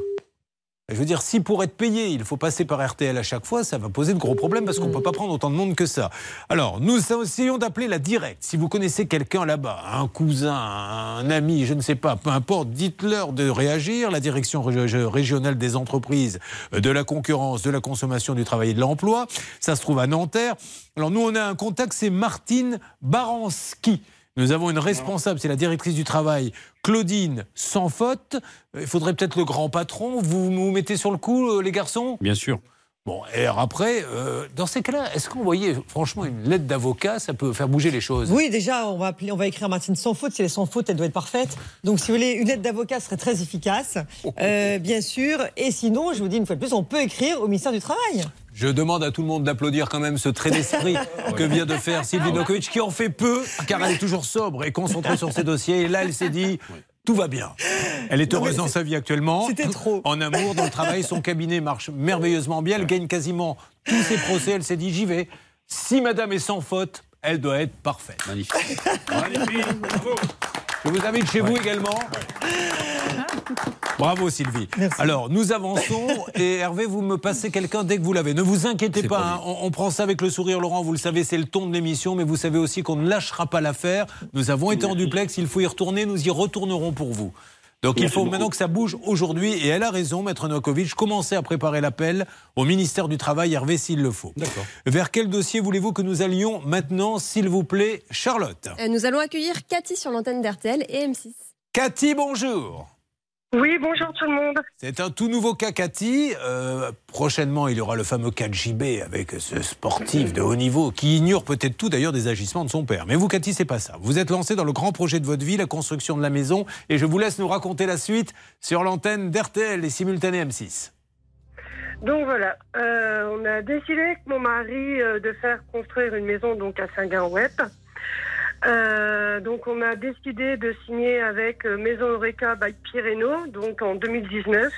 Je veux dire, si pour être payé, il faut passer par RTL à chaque fois, ça va poser de gros problèmes parce qu'on ne peut pas prendre autant de monde que ça. Alors, nous essayons d'appeler la directe. Si vous connaissez quelqu'un là-bas, un cousin, un ami, je ne sais pas, peu importe, dites-leur de réagir. La direction régionale des entreprises, de la concurrence, de la consommation, du travail et de l'emploi, ça se trouve à Nanterre. Alors, nous, on a un contact, c'est Martine Baranski. Nous avons une responsable, c'est la directrice du travail, Claudine Sans Faute. Il faudrait peut-être le grand patron. Vous vous mettez sur le coup, les garçons? Bien sûr. Bon, et alors après, dans ces cas-là, est-ce qu'on voyait franchement une lettre d'avocat, ça peut faire bouger les choses? Oui, déjà, on va écrire Martine Sans Faute. Si elle est sans faute, elle doit être parfaite. Donc, si vous voulez, une lettre d'avocat serait très efficace, bien sûr. Et sinon, je vous dis une fois de plus, on peut écrire au ministère du Travail. Je demande à tout le monde d'applaudir quand même ce trait d'esprit que vient de faire Sylvie Nokovic, qui en fait peu, car elle est toujours sobre et concentrée sur ses dossiers. Et là, elle s'est dit... Tout va bien. Elle est heureuse dans sa vie actuellement. C'était trop. En amour, dans le travail, son cabinet marche merveilleusement bien. Elle gagne quasiment tous ses procès. Elle s'est dit, j'y vais. Si madame est sans faute, elle doit être parfaite. Magnifique. Magnifique. Bravo. Je vous invite chez vous également. Bravo Sylvie. Merci. Alors, nous avançons et Hervé, vous me passez quelqu'un dès que vous l'avez. Ne vous inquiétez pas, hein, on prend ça avec le sourire, Laurent, vous le savez, c'est le ton de l'émission, mais vous savez aussi qu'on ne lâchera pas l'affaire. Nous avons été en duplex, il faut y retourner, nous y retournerons pour vous. Donc il faut maintenant que ça bouge aujourd'hui, et elle a raison, Maître Nokovic, commencez à préparer l'appel au ministère du Travail, Hervé, s'il le faut. D'accord. Vers quel dossier voulez-vous que nous allions maintenant, s'il vous plaît, Charlotte? Nous allons accueillir Cathy sur l'antenne d'RTL et M6. Cathy, bonjour. Oui, bonjour tout le monde. C'est un tout nouveau cas, Cathy. Prochainement, il y aura le fameux cas de JB avec ce sportif de haut niveau qui ignore peut-être tout d'ailleurs des agissements de son père. Mais vous, Cathy, c'est pas ça. Vous êtes lancée dans le grand projet de votre vie, la construction de la maison. Et je vous laisse nous raconter la suite sur l'antenne d'RTL et simultané M6. Donc voilà, on a décidé avec mon mari de faire construire une maison donc à Saint-Guin-Ouep. Donc on a décidé de signer avec Maison Eureka by Pireno, donc en 2019.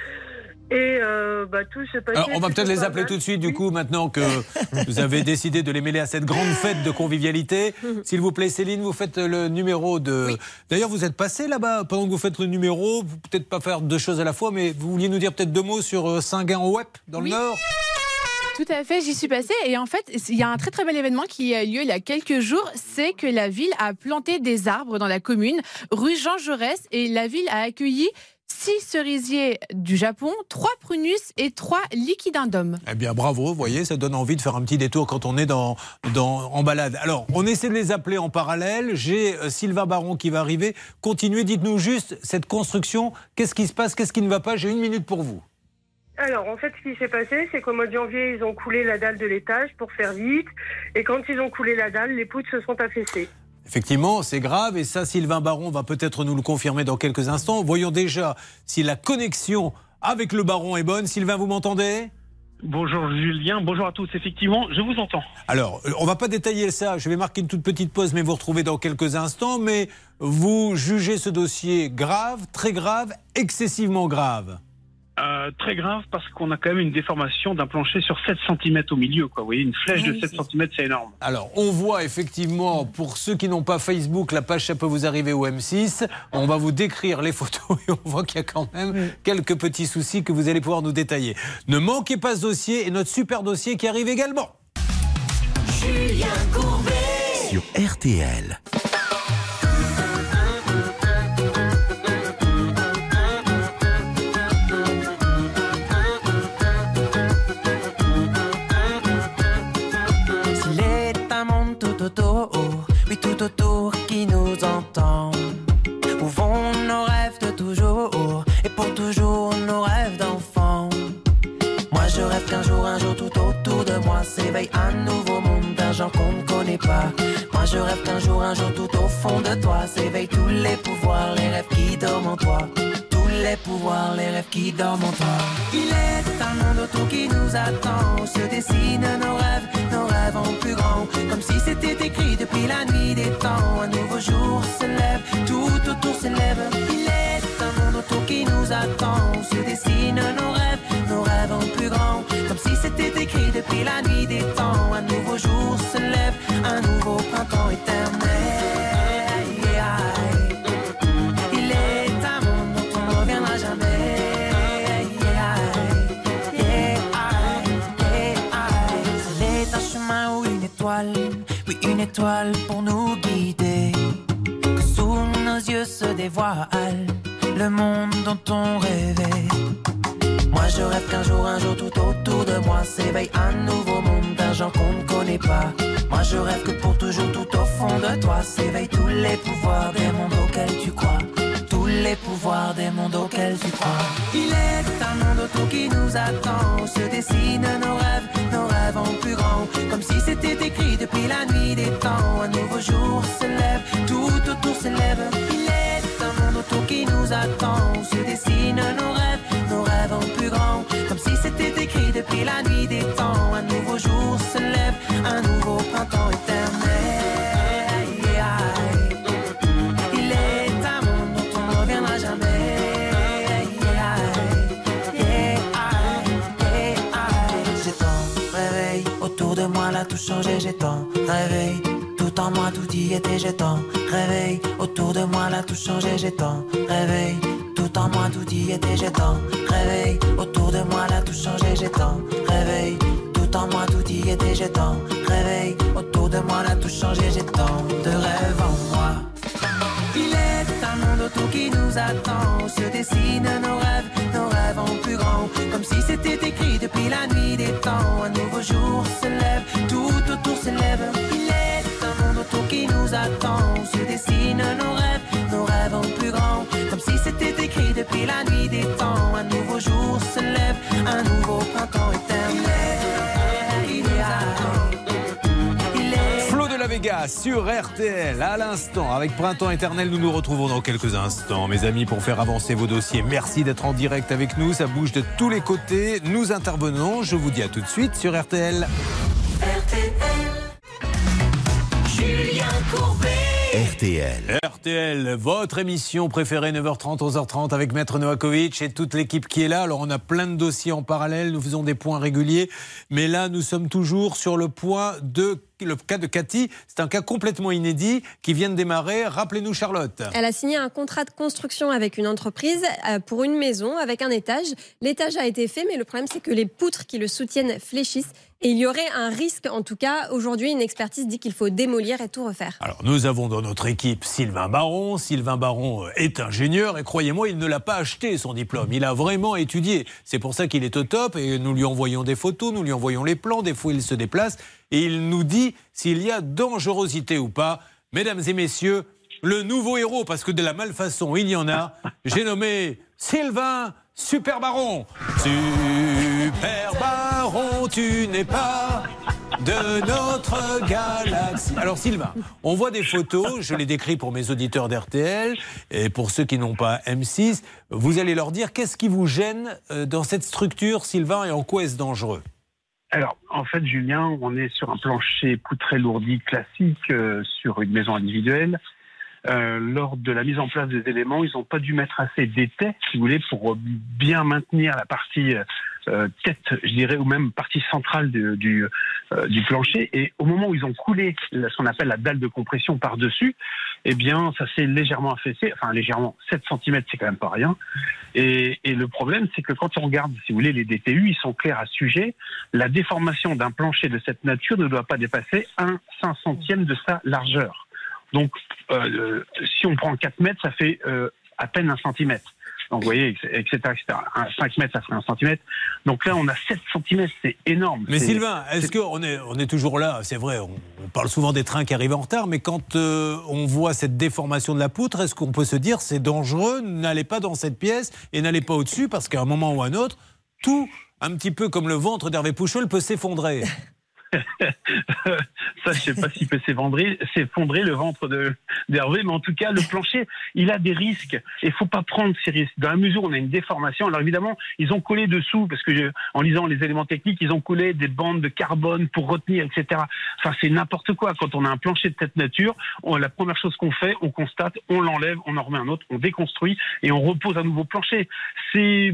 Et tout se passait. Alors, on va peut-être les appeler tout de suite, du coup, maintenant que vous avez décidé de les mêler à cette grande fête de convivialité. S'il vous plaît, Céline, vous faites le numéro de... Oui. D'ailleurs, vous êtes passé là-bas pendant que vous faites le numéro. Vous peut-être pas faire deux choses à la fois, mais vous vouliez nous dire peut-être deux mots sur Saint-Guin-Ouep, dans le Nord? Tout à fait, j'y suis passée et en fait, il y a un très très bel événement qui a lieu il y a quelques jours, c'est que la ville a planté des arbres dans la commune, rue Jean Jaurès, et la ville a accueilli 6 cerisiers du Japon, 3 prunus et 3 liquidindum. Eh bien, bravo, vous voyez, ça donne envie de faire un petit détour quand on est en balade. Alors, on essaie de les appeler en parallèle. J'ai Sylvain Baron qui va arriver. Continuez, dites-nous juste, cette construction, qu'est-ce qui se passe, qu'est-ce qui ne va pas? J'ai 1 minute pour vous. Alors, en fait, ce qui s'est passé, c'est qu'au mois de janvier, ils ont coulé la dalle de l'étage pour faire vite. Et quand ils ont coulé la dalle, les poutres se sont affaissées. Effectivement, c'est grave. Et ça, Sylvain Baron va peut-être nous le confirmer dans quelques instants. Voyons déjà si la connexion avec le Baron est bonne. Sylvain, vous m'entendez ? Bonjour Julien, bonjour à tous. Effectivement, je vous entends. Alors, on ne va pas détailler ça. Je vais marquer une toute petite pause, mais vous retrouvez dans quelques instants. Mais vous jugez ce dossier grave, très grave, excessivement grave. Très grave parce qu'on a quand même une déformation d'un plancher sur 7 cm au milieu. Vous voyez, une flèche de 7 cm, c'est énorme. Alors, on voit effectivement, pour ceux qui n'ont pas Facebook, la page Ça peut vous arriver au M6. On va vous décrire les photos et on voit qu'il y a quand même quelques petits soucis que vous allez pouvoir nous détailler. Ne manquez pas ce dossier et notre super dossier qui arrive également. Julien Courbet sur RTL. Oui, tout autour qui nous entend. Où vont nos rêves de toujours et pour toujours nos rêves d'enfant. Moi je rêve qu'un jour tout autour de moi s'éveille un nouveau monde d'un genre qu'on ne connaît pas. Moi je rêve qu'un jour tout au fond de toi s'éveillent tous les pouvoirs, les rêves qui dorment en toi. Tous les pouvoirs, les rêves qui dorment en toi. Il est un monde autour qui nous attend. Se dessinent nos rêves en plus grand. Comme si c'était écrit depuis la nuit des temps. Un nouveau jour se lève, tout autour s'élève. Il est un monde autour qui nous attend. Se dessinent nos rêves en plus grand. Comme si c'était écrit depuis la nuit des temps. Un nouveau jour se lève, un nouveau printemps éternel. Il est un monde dont on ne reviendra jamais. C'est un chemin ou une étoile, oui une étoile pour nous guider. Que sous nos yeux se dévoile le monde dont on rêvait. Moi je rêve qu'un jour tout autour de moi s'éveille un nouveau monde d'un genre qu'on ne connaît pas. Moi je rêve que pour toujours tout au fond de toi s'éveillent tous les pouvoirs des mondes auxquels tu crois. Tous les pouvoirs des mondes auxquels tu crois. Il est un monde autour qui nous attend. Se dessinent nos rêves en plus grand. Comme si c'était écrit depuis la nuit des temps. Un nouveau jour se lève, tout autour s'élève. Il est un monde autour qui nous attend. Se dessinent nos rêves en plus grand. Comme si c'était écrit depuis la nuit des temps. Un nouveau jour se lève, un nouveau printemps éternel. Il est un monde dont on ne reviendra jamais. J'ai tant réveil autour de moi, là tout changé. J'ai tant réveil, tout en moi, tout y était. J'ai tant réveil autour de moi, là tout changé. J'ai tant réveil, tout en moi, tout y était. J'ai tant réveil autour de moi, là tout changé. J'ai tant réveil, tout en moi, tout y était. J'ai tant réveil autour de moi, là tout changé. J'ai tant de rêves en moi. Il est un monde autour qui nous attend. Se dessinent nos rêves en plus grand. Comme si c'était écrit depuis la nuit des temps. Un nouveau jour se lève, tout autour s'élève. Il est un monde autour qui nous attend. Se dessinent nos rêves en plus grand. Comme si c'était écrit depuis la nuit des temps. Un nouveau jour se lève, un nouveau printemps éternel. Flo de la Vega sur RTL à l'instant. Avec Printemps éternel, nous nous retrouvons dans quelques instants. Mes amis, pour faire avancer vos dossiers, merci d'être en direct avec nous. Ça bouge de tous les côtés. Nous intervenons. Je vous dis à tout de suite sur RTL. Julien Courbet. RTL. RTL, votre émission préférée, 9h30, 11h30 avec Maître Novakovic et toute l'équipe qui est là. Alors on a plein de dossiers en parallèle, nous faisons des points réguliers, mais là nous sommes toujours sur le point de le cas de Cathy. C'est un cas complètement inédit qui vient de démarrer. Rappelez-nous Charlotte. Elle a signé un contrat de construction avec une entreprise pour une maison avec un étage. L'étage a été fait, mais le problème c'est que les poutres qui le soutiennent fléchissent. Et il y aurait un risque, en tout cas, aujourd'hui, une expertise dit qu'il faut démolir et tout refaire. Alors, nous avons dans notre équipe Sylvain Baron. Sylvain Baron est ingénieur et croyez-moi, il ne l'a pas acheté, son diplôme. Il a vraiment étudié. C'est pour ça qu'il est au top et nous lui envoyons des photos, nous lui envoyons les plans. Des fois, il se déplace et il nous dit s'il y a dangerosité ou pas. Mesdames et messieurs, le nouveau héros, parce que de la malfaçon, il y en a. J'ai nommé Sylvain Super Baron. Super Baron, tu n'es pas de notre galaxie. Alors Sylvain, on voit des photos, je les décris pour mes auditeurs d'RTL et pour ceux qui n'ont pas M6. Vous allez leur dire qu'est-ce qui vous gêne dans cette structure, Sylvain, et en quoi est-ce dangereux? Alors, en fait, Julien, on est sur un plancher poutré lourdi classique sur une maison individuelle. lors de la mise en place des éléments, ils n'ont pas dû mettre assez d'étais, si vous voulez, pour bien maintenir la partie tête, je dirais, ou même partie centrale du plancher. Et au moment où ils ont coulé ce qu'on appelle la dalle de compression par-dessus, eh bien, ça s'est légèrement affaissé. Enfin, légèrement, 7 cm, c'est quand même pas rien. Et le problème, c'est que quand on regarde, si vous voulez, les DTU, ils sont clairs à ce sujet. La déformation d'un plancher de cette nature ne doit pas dépasser 1/500e de sa largeur. Donc, si on prend 4 mètres, ça fait à peine 1 centimètre. Donc, vous voyez, etc. 5 mètres, ça ferait 1 centimètre. Donc là, on a 7 centimètres, c'est énorme. Mais Sylvain, est-ce qu'on est toujours là? C'est vrai, on parle souvent des trains qui arrivent en retard, mais quand on voit cette déformation de la poutre, est-ce qu'on peut se dire c'est dangereux, n'allez pas dans cette pièce et n'allez pas au-dessus, parce qu'à un moment ou à un autre, tout, un petit peu comme le ventre d'Hervé Pouchol, peut s'effondrer? Ça, je sais pas s'il peut s'effondrer le ventre d'Hervé, mais en tout cas, le plancher, il a des risques. Et il faut pas prendre ces risques. Dans la mesure où on a une déformation, alors évidemment, ils ont collé dessous, parce que en lisant les éléments techniques, ils ont collé des bandes de carbone pour retenir, etc. Enfin, c'est n'importe quoi. Quand on a un plancher de cette nature, la première chose qu'on fait, on constate, on l'enlève, on en remet un autre, on déconstruit et on repose un nouveau plancher. C'est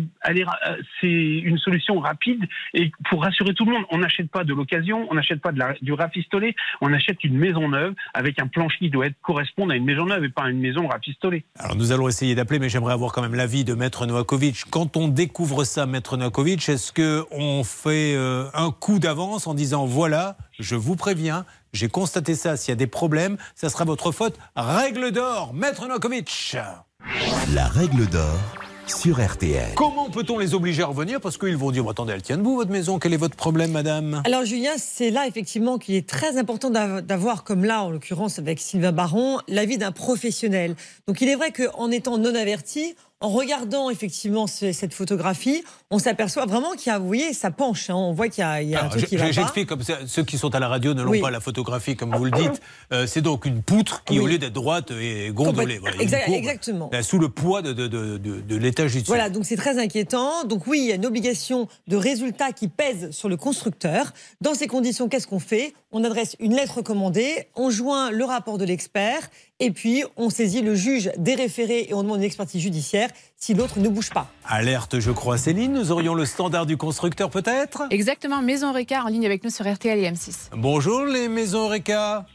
une solution rapide et pour rassurer tout le monde, on n'achète pas de l'occasion. On n'achète pas du rafistolé, on achète une maison neuve avec un plancher qui doit correspondre à une maison neuve et pas à une maison rafistolée. Alors nous allons essayer d'appeler, mais j'aimerais avoir quand même l'avis de Maître Novakovic. Quand on découvre ça, Maître Novakovic, est-ce qu'on fait un coup d'avance en disant voilà, je vous préviens, j'ai constaté ça, s'il y a des problèmes, ça sera votre faute. Règle d'or, Maître Novakovic. La règle d'or sur RTL. Comment peut-on les obliger à revenir? Parce qu'ils vont dire, attendez, elle tient debout votre maison, quel est votre problème, madame? Alors Julien, c'est là effectivement qu'il est très important d'avoir, comme là en l'occurrence avec Sylvain Baron, l'avis d'un professionnel. Donc il est vrai qu'en étant non averti, en regardant effectivement cette photographie, on s'aperçoit vraiment qu'il y a, vous voyez, ça penche. Hein, on voit qu'il y a un truc qui va pas. J'explique, comme ça, ceux qui sont à la radio ne l'ont pas la photographie, comme vous le dites. C'est donc une poutre qui, au lieu d'être droite, est gondolée. Voilà, exactement. Sous le poids de l'étage du dessus. Voilà, donc c'est très inquiétant. Donc oui, il y a une obligation de résultat qui pèse sur le constructeur. Dans ces conditions, qu'est-ce qu'on fait? On adresse une lettre recommandée, on joint le rapport de l'expert, et puis on saisit le juge des référés et on demande une expertise judiciaire si l'autre ne bouge pas. Alerte, je crois, Céline. Nous aurions le standard du constructeur, peut-être? Exactement, Maison Eureka en ligne avec nous sur RTL et M6. Bonjour les Maisons Eureka.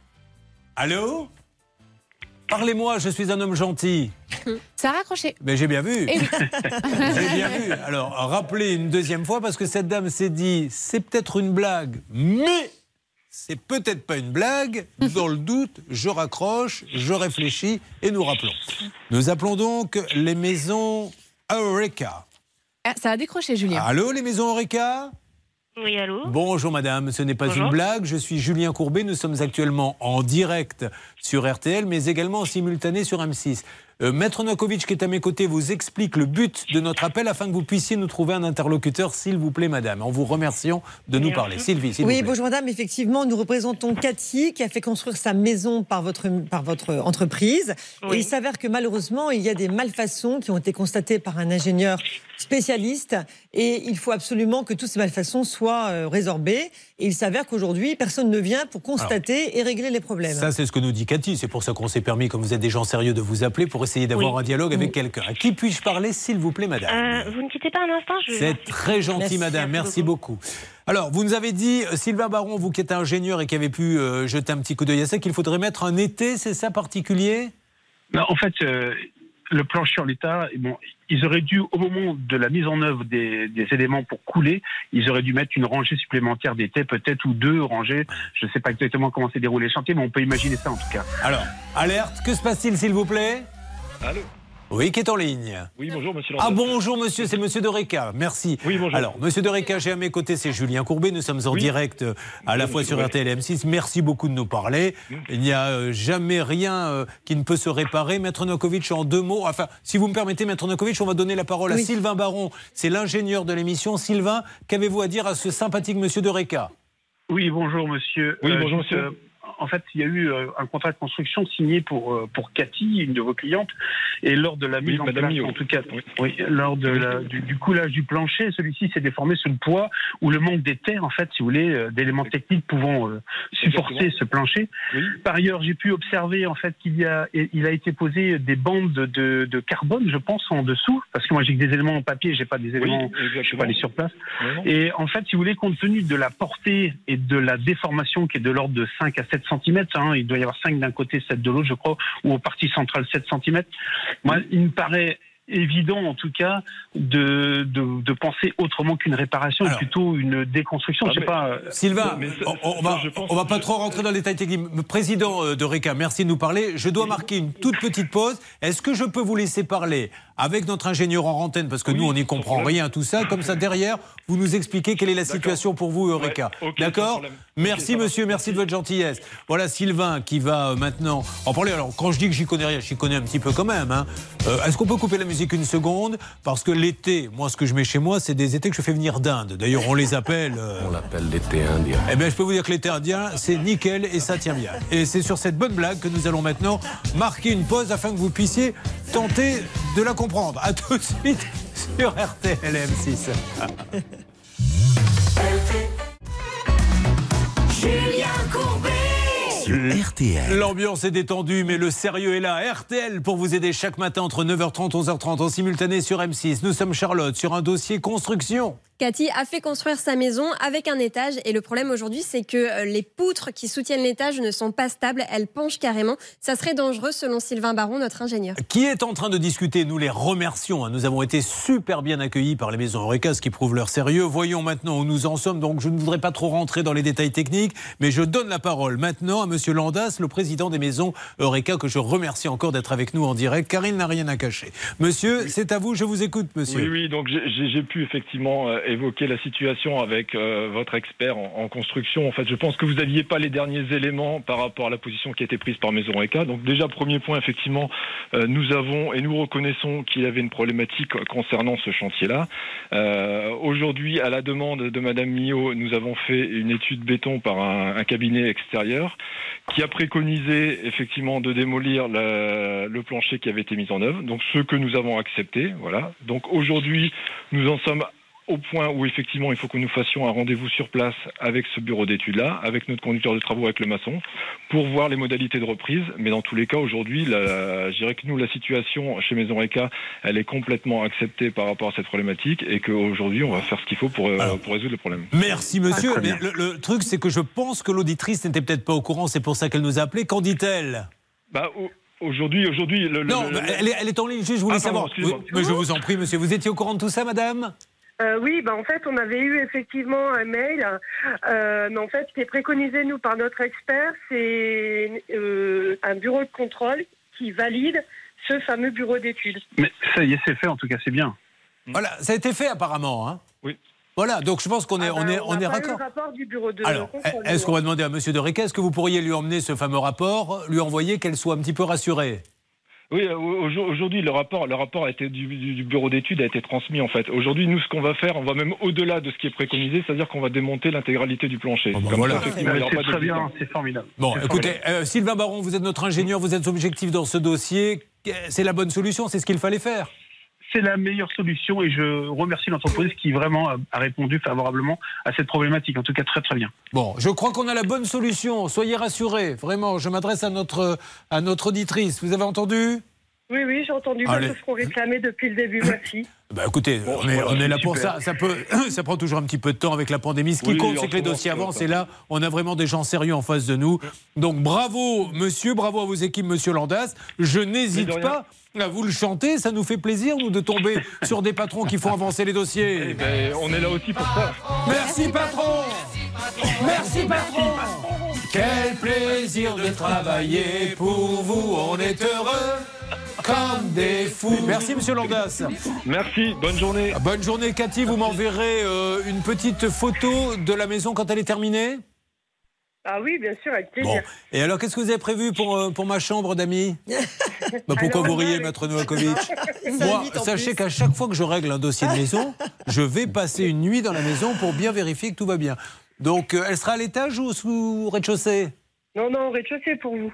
Allô? Parlez-moi, je suis un homme gentil. Ça a raccroché. Mais j'ai bien vu. Eh oui. J'ai bien vu. Alors, rappelez une deuxième fois, parce que cette dame s'est dit, c'est peut-être une blague, mais c'est peut-être pas une blague. Dans le doute, je raccroche, je réfléchis et nous rappelons. Nous appelons donc les Maisons Eureka. Ah, ça a décroché, Julien. Allô, les Maisons Eureka? Oui, allô? Bonjour madame, ce n'est pas une blague, je suis Julien Courbet, nous sommes actuellement en direct sur RTL, mais également en simultané sur M6. Maître Novakovic, qui est à mes côtés, vous explique le but de notre appel afin que vous puissiez nous trouver un interlocuteur, s'il vous plaît madame, en vous remerciant de nous parler. Sylvie, s'il vous plaît. Oui, bonjour madame, effectivement, nous représentons Cathy, qui a fait construire sa maison par votre entreprise. Oui. Et il s'avère que malheureusement, il y a des malfaçons qui ont été constatées par un ingénieur spécialiste, et il faut absolument que toutes ces malfaçons soient résorbées. Et il s'avère qu'aujourd'hui, personne ne vient pour constater et régler les problèmes. Ça, c'est ce que nous dit Cathy. C'est pour ça qu'on s'est permis, comme vous êtes des gens sérieux, de vous appeler pour essayer d'avoir un dialogue avec quelqu'un. À qui puis-je parler, s'il vous plaît, madame? Vous ne quittez pas un instant. C'est très gentil, madame. Merci beaucoup. Alors, vous nous avez dit, Sylvain Baron, vous qui êtes ingénieur et qui avez pu jeter un petit coup d'œil à ça, qu'il faudrait mettre un été, c'est ça, particulier? Non, en fait, le plancher en l'état, bon, ils auraient dû, au moment de la mise en œuvre des éléments pour couler, ils auraient dû mettre une rangée supplémentaire d'étais, peut-être, ou 2 rangées. Je ne sais pas exactement comment s'est déroulé le chantier, mais on peut imaginer ça en tout cas. Alors, alerte, que se passe-t-il, s'il vous plaît? Allô? Oui, qui est en ligne? Oui, bonjour, monsieur. Ah, bonjour, monsieur, c'est monsieur Eureka. Merci. Oui, bonjour. Alors, monsieur Eureka, j'ai à mes côtés, c'est Julien Courbet. Nous sommes en direct à la fois sur RTL et M6. Merci beaucoup de nous parler. Il n'y a jamais rien qui ne peut se réparer. Maître Novakovic, en 2 mots. Enfin, si vous me permettez, Maître Novakovic, on va donner la parole à Sylvain Baron. C'est l'ingénieur de l'émission. Sylvain, qu'avez-vous à dire à ce sympathique monsieur Eureka? Oui, bonjour, monsieur. Oui, bonjour, monsieur. en fait, il y a eu un contrat de construction signé pour Cathy, une de vos clientes, et lors de la mise en place, en tout cas, lors de du coulage du plancher, celui-ci s'est déformé sous le poids ou le manque des terres, en fait, si vous voulez, d'éléments techniques pouvant supporter ce plancher. Oui. Par ailleurs, j'ai pu observer, en fait, il a été posé des bandes de carbone, je pense, en dessous, parce que moi j'ai que des éléments en papier, j'ai pas des éléments, je suis pas allé sur place. Et en fait, si vous voulez, compte tenu de la portée et de la déformation qui est de l'ordre de 5 à 7 cm, il doit y avoir 5 d'un côté, 7 de l'autre, je crois, ou aux parties centrales 7 cm. Moi, il me paraît évident, en tout cas, de penser autrement qu'une réparation, et plutôt une déconstruction. Je sais pas. Sylvain, on va pas trop rentrer dans les détails techniques. Président d'Eureka, merci de nous parler. Je dois marquer une toute petite pause. Est-ce que je peux vous laisser parler avec notre ingénieur en antenne, parce que nous, on n'y comprend rien à tout ça. Comme ça, derrière, vous nous expliquez quelle est la situation pour vous, Eureka. D'accord ? Merci, monsieur, merci de votre gentillesse. Voilà Sylvain qui va maintenant en parler. Alors, quand je dis que j'y connais rien, j'y connais un petit peu quand même. Est-ce qu'on peut couper la musique une seconde ? Parce que l'été, moi, ce que je mets chez moi, c'est des étés que je fais venir d'Inde. D'ailleurs, on les appelle... On l'appelle l'été indien. Eh bien, je peux vous dire que l'été indien, c'est nickel et ça tient bien. Et c'est sur cette bonne blague que nous allons maintenant marquer une pause afin que vous puissiez tenter de la comprendre. À tout de suite sur RTL M6. Julien Courbet. RTL. L'ambiance est détendue, mais le sérieux est là. RTL pour vous aider chaque matin entre 9h30 et 11h30 en simultané sur M6. Nous sommes Charlotte sur un dossier construction. Cathy a fait construire sa maison avec un étage et le problème aujourd'hui c'est que les poutres qui soutiennent l'étage ne sont pas stables, elles penchent carrément. Ça serait dangereux selon Sylvain Baron, notre ingénieur. Qui est en train de discuter, nous les remercions. Nous avons été super bien accueillis par les maisons Eureka, ce qui prouve leur sérieux. Voyons maintenant où nous en sommes, donc je ne voudrais pas trop rentrer dans les détails techniques, mais je donne la parole maintenant à monsieur Landas, le président des maisons Eureka, que je remercie encore d'être avec nous en direct, car il n'a rien à cacher. Monsieur, c'est à vous, je vous écoute, monsieur. Oui, donc j'ai pu effectivement évoquer la situation avec votre expert en construction. En fait, je pense que vous n'aviez pas les derniers éléments par rapport à la position qui a été prise par Maison Eureka. Donc déjà, premier point, effectivement, nous avons et nous reconnaissons qu'il y avait une problématique concernant ce chantier-là. Aujourd'hui, à la demande de Madame Millot, nous avons fait une étude béton par un cabinet extérieur qui a préconisé effectivement de démolir le plancher qui avait été mis en œuvre. Donc ce que nous avons accepté, voilà. Donc aujourd'hui, nous en sommes au point où effectivement il faut que nous fassions un rendez-vous sur place avec ce bureau d'études-là, avec notre conducteur de travaux, avec le maçon, pour voir les modalités de reprise. Mais dans tous les cas, aujourd'hui, je dirais que nous, la situation chez Maison Eureka, elle est complètement acceptée par rapport à cette problématique et qu'aujourd'hui, on va faire ce qu'il faut pour résoudre le problème. Merci monsieur. Mais le truc, c'est que je pense que l'auditrice n'était peut-être pas au courant, c'est pour ça qu'elle nous a appelé. Qu'en dit-elle ? Aujourd'hui, elle est en ligne, je voulais savoir. Mais je vous en prie, monsieur, vous étiez au courant de tout ça, madame ? Oui, en fait, on avait eu effectivement un mail, mais en fait, ce qui est préconisé, nous, par notre expert, c'est un bureau de contrôle qui valide ce fameux bureau d'études. Mais ça y est, c'est fait, en tout cas, c'est bien. Voilà, ça a été fait apparemment, hein ? Oui. Voilà, donc je pense qu'on est, on est raccord. Le rapport du bureau de Alors, contrôle. est-ce qu'on va demander à monsieur Eureka, est-ce que vous pourriez lui emmener ce fameux rapport, lui envoyer, qu'elle soit un petit peu rassurée ? Oui, aujourd'hui, le rapport a été du bureau d'études a été transmis, en fait. Aujourd'hui, nous, ce qu'on va faire, on va même au-delà de ce qui est préconisé, c'est-à-dire qu'on va démonter l'intégralité du plancher. Voilà. C'est très bien, c'est formidable. Bon, écoutez, Sylvain Baron, vous êtes notre ingénieur, vous êtes objectif dans ce dossier. C'est la bonne solution, c'est ce qu'il fallait faire. C'est la meilleure solution et je remercie l'entreprise qui vraiment a répondu favorablement à cette problématique. En tout cas, très très bien. Bon, je crois qu'on a la bonne solution. Soyez rassurés. Vraiment, je m'adresse à notre auditrice. Vous avez entendu ? Oui, j'ai entendu. C'est ce qu'on réclamait depuis le début. Merci. Écoutez, on est là pour ça. Ça prend toujours un petit peu de temps avec la pandémie. Ce qui compte, c'est que les dossiers avancent. Et là, on a vraiment des gens sérieux en face de nous. Donc, bravo, monsieur. Bravo à vos équipes, monsieur Landas. Je n'hésite pas à vous le chanter. Ça nous fait plaisir, nous, de tomber sur des patrons qui font avancer les dossiers. On est là aussi pour ça. Merci, patron. Merci, patron. Quel plaisir de travailler pour vous. On est heureux. Comme des fous. Merci, monsieur Landas. Merci, bonne journée. Bonne journée, Cathy. Vous m'enverrez une petite photo de la maison quand elle est terminée ? Ah oui, bien sûr, avec plaisir. Bon. Et alors, qu'est-ce que vous avez prévu pour ma chambre d'amis ? Pourquoi vous riez, maître Novakovic ? Moi, sachez qu'à chaque fois que je règle un dossier de maison, je vais passer une nuit dans la maison pour bien vérifier que tout va bien. Donc, elle sera à l'étage ou au rez-de-chaussée ? Non, au rez-de-chaussée pour vous.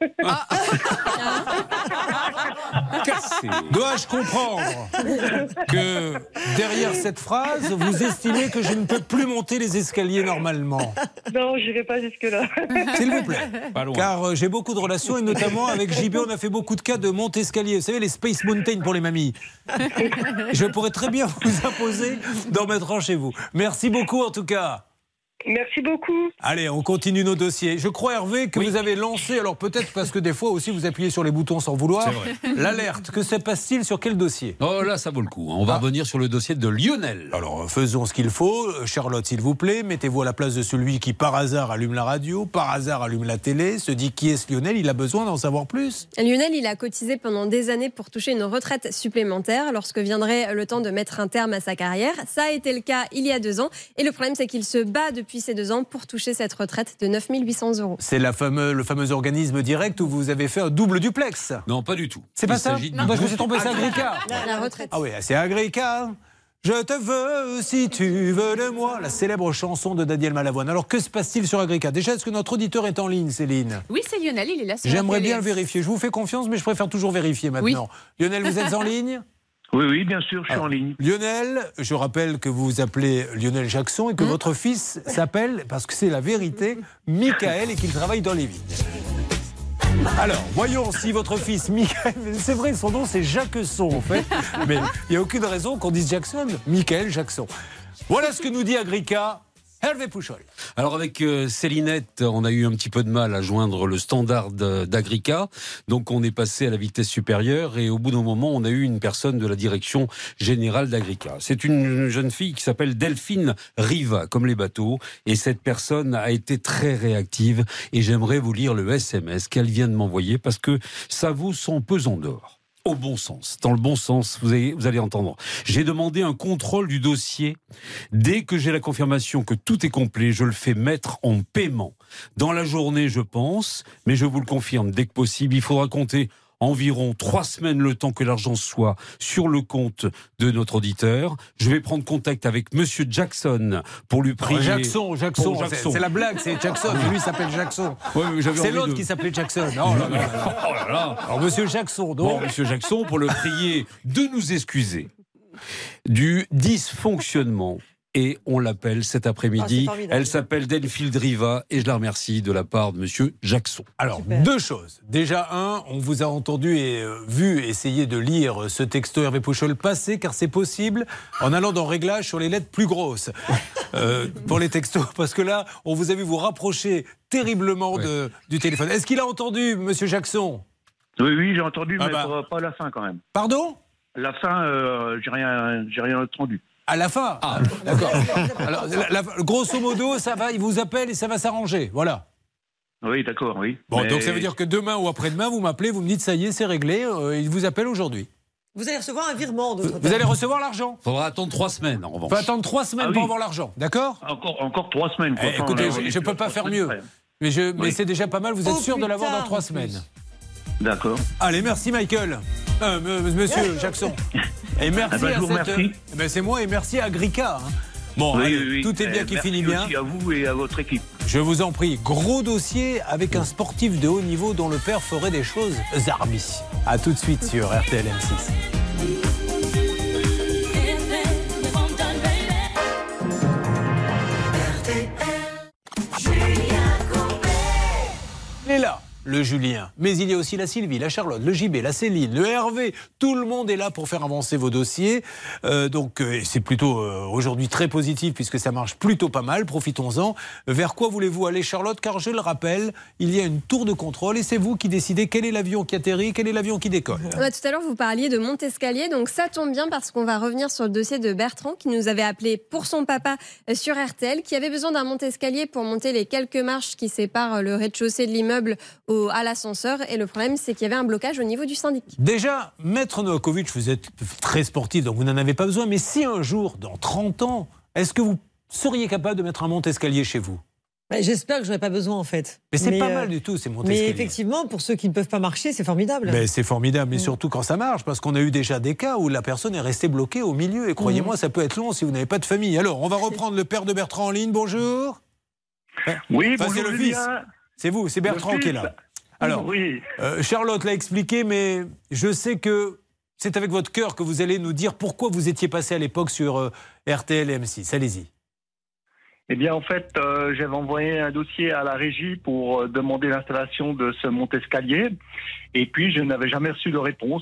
Dois-je comprendre que derrière cette phrase, vous estimez que je ne peux plus monter les escaliers normalement? Non, j'irai pas jusque-là. S'il vous plaît. Car j'ai beaucoup de relations et notamment avec JB, on a fait beaucoup de cas de monte-escalier. Vous savez, les Space Mountain pour les mamies. Je pourrais très bien vous imposer d'en mettre un chez vous. Merci beaucoup en tout cas. Merci beaucoup. Allez, on continue nos dossiers. Je crois, Hervé, que vous avez lancé, alors peut-être parce que des fois aussi vous appuyez sur les boutons sans vouloir, l'alerte. Que se passe-t-il sur quel dossier? Oh là, ça vaut le coup. On va revenir sur le dossier de Lionel. Alors, faisons ce qu'il faut. Charlotte, s'il vous plaît, mettez-vous à la place de celui qui, par hasard, allume la radio, par hasard, allume la télé, se dit qui est ce Lionel, il a besoin d'en savoir plus. Lionel, il a cotisé pendant des années pour toucher une retraite supplémentaire lorsque viendrait le temps de mettre un terme à sa carrière. Ça a été le cas il y a 2 ans. Et le problème, c'est qu'il se bat depuis ces 2 ans pour toucher cette retraite de 9 800 €. C'est le fameux organisme direct où vous avez fait un double duplex. Non, pas du tout. C'est pas ça? Moi, je me suis trompé, c'est Agrica. La retraite. Ah oui, c'est Agrica. Je te veux si tu veux de moi, la célèbre chanson de Daniel Malavoine. Alors que se passe-t-il sur Agrica? Déjà, est-ce que notre auditeur est en ligne, Céline? Oui, c'est Lionel, il est là sur J'aimerais la télé. bien le vérifier. Je vous fais confiance, mais je préfère toujours vérifier maintenant. Oui. Lionel, vous êtes en ligne? Oui, bien sûr, je suis en ligne. Lionel, je rappelle que vous vous appelez Lionel Jackson et que votre fils s'appelle, parce que c'est la vérité, Michael et qu'il travaille dans les vignes. Alors, voyons si votre fils Michael, c'est vrai, son nom c'est Jackson en fait, mais il n'y a aucune raison qu'on dise Jackson, Michael Jackson. Voilà ce que nous dit Agrica. Hervé Pouchol. Alors avec Célinette, on a eu un petit peu de mal à joindre le standard d'Agrica. Donc on est passé à la vitesse supérieure et au bout d'un moment, on a eu une personne de la direction générale d'Agrica. C'est une jeune fille qui s'appelle Delphine Riva, comme les bateaux. Et cette personne a été très réactive. Et j'aimerais vous lire le SMS qu'elle vient de m'envoyer parce que ça vaut son pesant d'or. Au bon sens, dans le bon sens, vous allez entendre. J'ai demandé un contrôle du dossier. Dès que j'ai la confirmation que tout est complet, je le fais mettre en paiement. Dans la journée, je pense, mais je vous le confirme, dès que possible, il faudra compter environ 3 semaines le temps que l'argent soit sur le compte de notre auditeur. Je vais prendre contact avec Monsieur Jackson pour lui prier. Jackson. C'est la blague, c'est Jackson. Lui s'appelle Jackson. Ouais, c'est l'autre qui s'appelait Jackson. Oh là là. Alors Monsieur Jackson, donc. Bon, Monsieur Jackson, pour le prier de nous excuser du dysfonctionnement. Et on l'appelle cet après-midi. Elle s'appelle Delphine Riva et je la remercie de la part de Monsieur Jackson. Alors, 2 choses. Déjà, on vous a entendu et vu essayer de lire ce texto Hervé Pouchol passer, car c'est possible, en allant dans Réglages sur les lettres plus grosses pour les textos. Parce que là, on vous a vu vous rapprocher terriblement du téléphone. Est-ce qu'il a entendu, Monsieur Jackson? Oui, j'ai entendu, mais pas la fin quand même. Pardon? La fin, j'ai rien entendu. À la fin? Ah, d'accord. Alors, grosso modo, ça va, il vous appelle et ça va s'arranger. Voilà. Oui, d'accord, oui. Bon, donc ça veut dire que demain ou après-demain, vous m'appelez, vous me dites ça y est, c'est réglé, il vous appelle aujourd'hui. Vous allez recevoir un virement. Vous allez recevoir l'argent. Il faudra attendre 3 semaines, en revanche. Il faut attendre 3 semaines pour avoir l'argent, d'accord? Encore 3 semaines. Quoi. Écoutez, je ne peux pas faire mieux. Mais c'est déjà pas mal, vous êtes sûr de l'avoir dans 3 semaines. D'accord. Allez, merci Michael. Monsieur Jackson. Et merci je vous remercie. C'est moi et merci à Agrica. Bon, allez, tout est bien qui finit bien. Merci à vous et à votre équipe. Je vous en prie, gros dossier avec un sportif de haut niveau dont le père ferait des choses zarbi. A tout de suite sur RTL M6. Il est là, le Julien. Mais il y a aussi la Sylvie, la Charlotte, le JB, la Céline, le Hervé. Tout le monde est là pour faire avancer vos dossiers. Donc c'est plutôt aujourd'hui très positif puisque ça marche plutôt pas mal. Profitons-en. Vers quoi voulez-vous aller, Charlotte? Car je le rappelle, il y a une tour de contrôle et c'est vous qui décidez quel est l'avion qui atterrit, quel est l'avion qui décolle. Tout à l'heure, vous parliez de Montescalier. Donc ça tombe bien parce qu'on va revenir sur le dossier de Bertrand qui nous avait appelé pour son papa sur RTL, qui avait besoin d'un Montescalier pour monter les quelques marches qui séparent le rez-de-chaussée de l'immeuble à l'ascenseur. Et le problème, c'est qu'il y avait un blocage au niveau du syndic. Déjà, Maître Novakovic, vous êtes très sportif, donc vous n'en avez pas besoin. Mais si un jour, dans 30 ans, est-ce que vous seriez capable de mettre un monte-escalier chez vous? J'espère que je n'aurai pas besoin, en fait. Mais c'est pas mal du tout, ces monte-escaliers. Mais effectivement, pour ceux qui ne peuvent pas marcher, c'est formidable. C'est formidable, mais surtout quand ça marche, parce qu'on a eu déjà des cas où la personne est restée bloquée au milieu. Et croyez-moi, ça peut être long si vous n'avez pas de famille. Alors, on va reprendre le père de Bertrand en ligne. Bonjour. Oui, enfin, bonjour c'est le Julien. C'est vous, c'est Bertrand qui est là. Alors, Charlotte l'a expliqué, mais je sais que c'est avec votre cœur que vous allez nous dire pourquoi vous étiez passé à l'époque sur RTL et M6. Allez-y. Eh bien, en fait, j'avais envoyé un dossier à la régie pour demander l'installation de ce monte-escalier. Et puis, je n'avais jamais reçu de réponse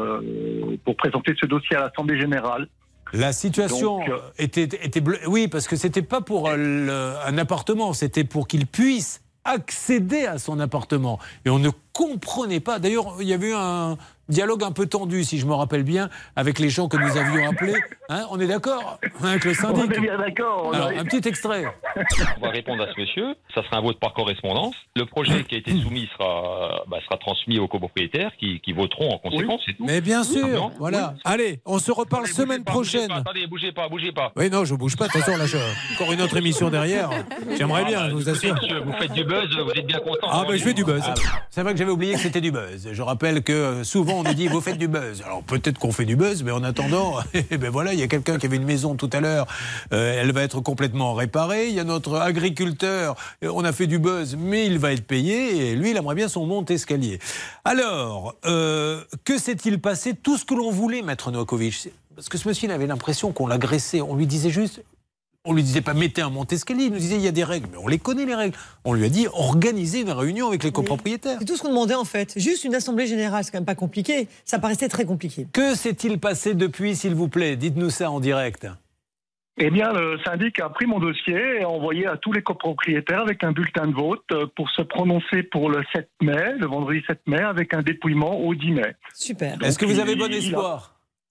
pour présenter ce dossier à l'Assemblée générale. La situation était oui, parce que c'était pas pour un appartement, c'était pour qu'il puisse accéder à son appartement. Et on ne comprenait pas. D'ailleurs, il y avait eu un dialogue un peu tendu, si je me rappelle bien, avec les gens que nous avions appelés. Hein, on est d'accord avec le syndic? On est bien d'accord. Alors, un petit extrait. On va répondre à ce monsieur. Ça sera un vote par correspondance. Le projet qui a été soumis sera transmis aux copropriétaires qui voteront en conséquence. Oui. Mais bien sûr, voilà. Oui. Allez, on se reparle semaine prochaine. Attendez, bougez pas. Oui, non, je bouge pas. Attention, là, j'ai encore une autre émission derrière. J'aimerais bien, je vous assure. Vous faites du buzz, vous êtes bien content. Ah, ben je fais du buzz. C'est vrai que j'avais oublié que c'était du buzz. Je rappelle que souvent on nous dit vous faites du buzz. Alors peut-être qu'on fait du buzz, mais en attendant, ben voilà, il y a quelqu'un qui avait une maison tout à l'heure, elle va être complètement réparée. Il y a notre agriculteur, on a fait du buzz, mais il va être payé. Et lui, il aimerait bien son monte-escalier. Alors, que s'est-il passé? Tout ce que l'on voulait, Maître Novakovic, parce que ce monsieur, il avait l'impression qu'on l'agressait. On lui disait juste. On lui disait pas mettez un monte-escalier, il nous disait il y a des règles, mais on les connaît les règles. On lui a dit organisez une réunion avec les copropriétaires. C'est tout ce qu'on demandait en fait. Juste une assemblée générale, c'est quand même pas compliqué. Ça paraissait très compliqué. Que s'est-il passé depuis, s'il vous plaît? Dites-nous ça en direct. Eh bien, le syndic a pris mon dossier et a envoyé à tous les copropriétaires avec un bulletin de vote pour se prononcer pour le 7 mai, le vendredi 7 mai, avec un dépouillement au 10 mai. Super. Est-ce que vous avez bon espoir?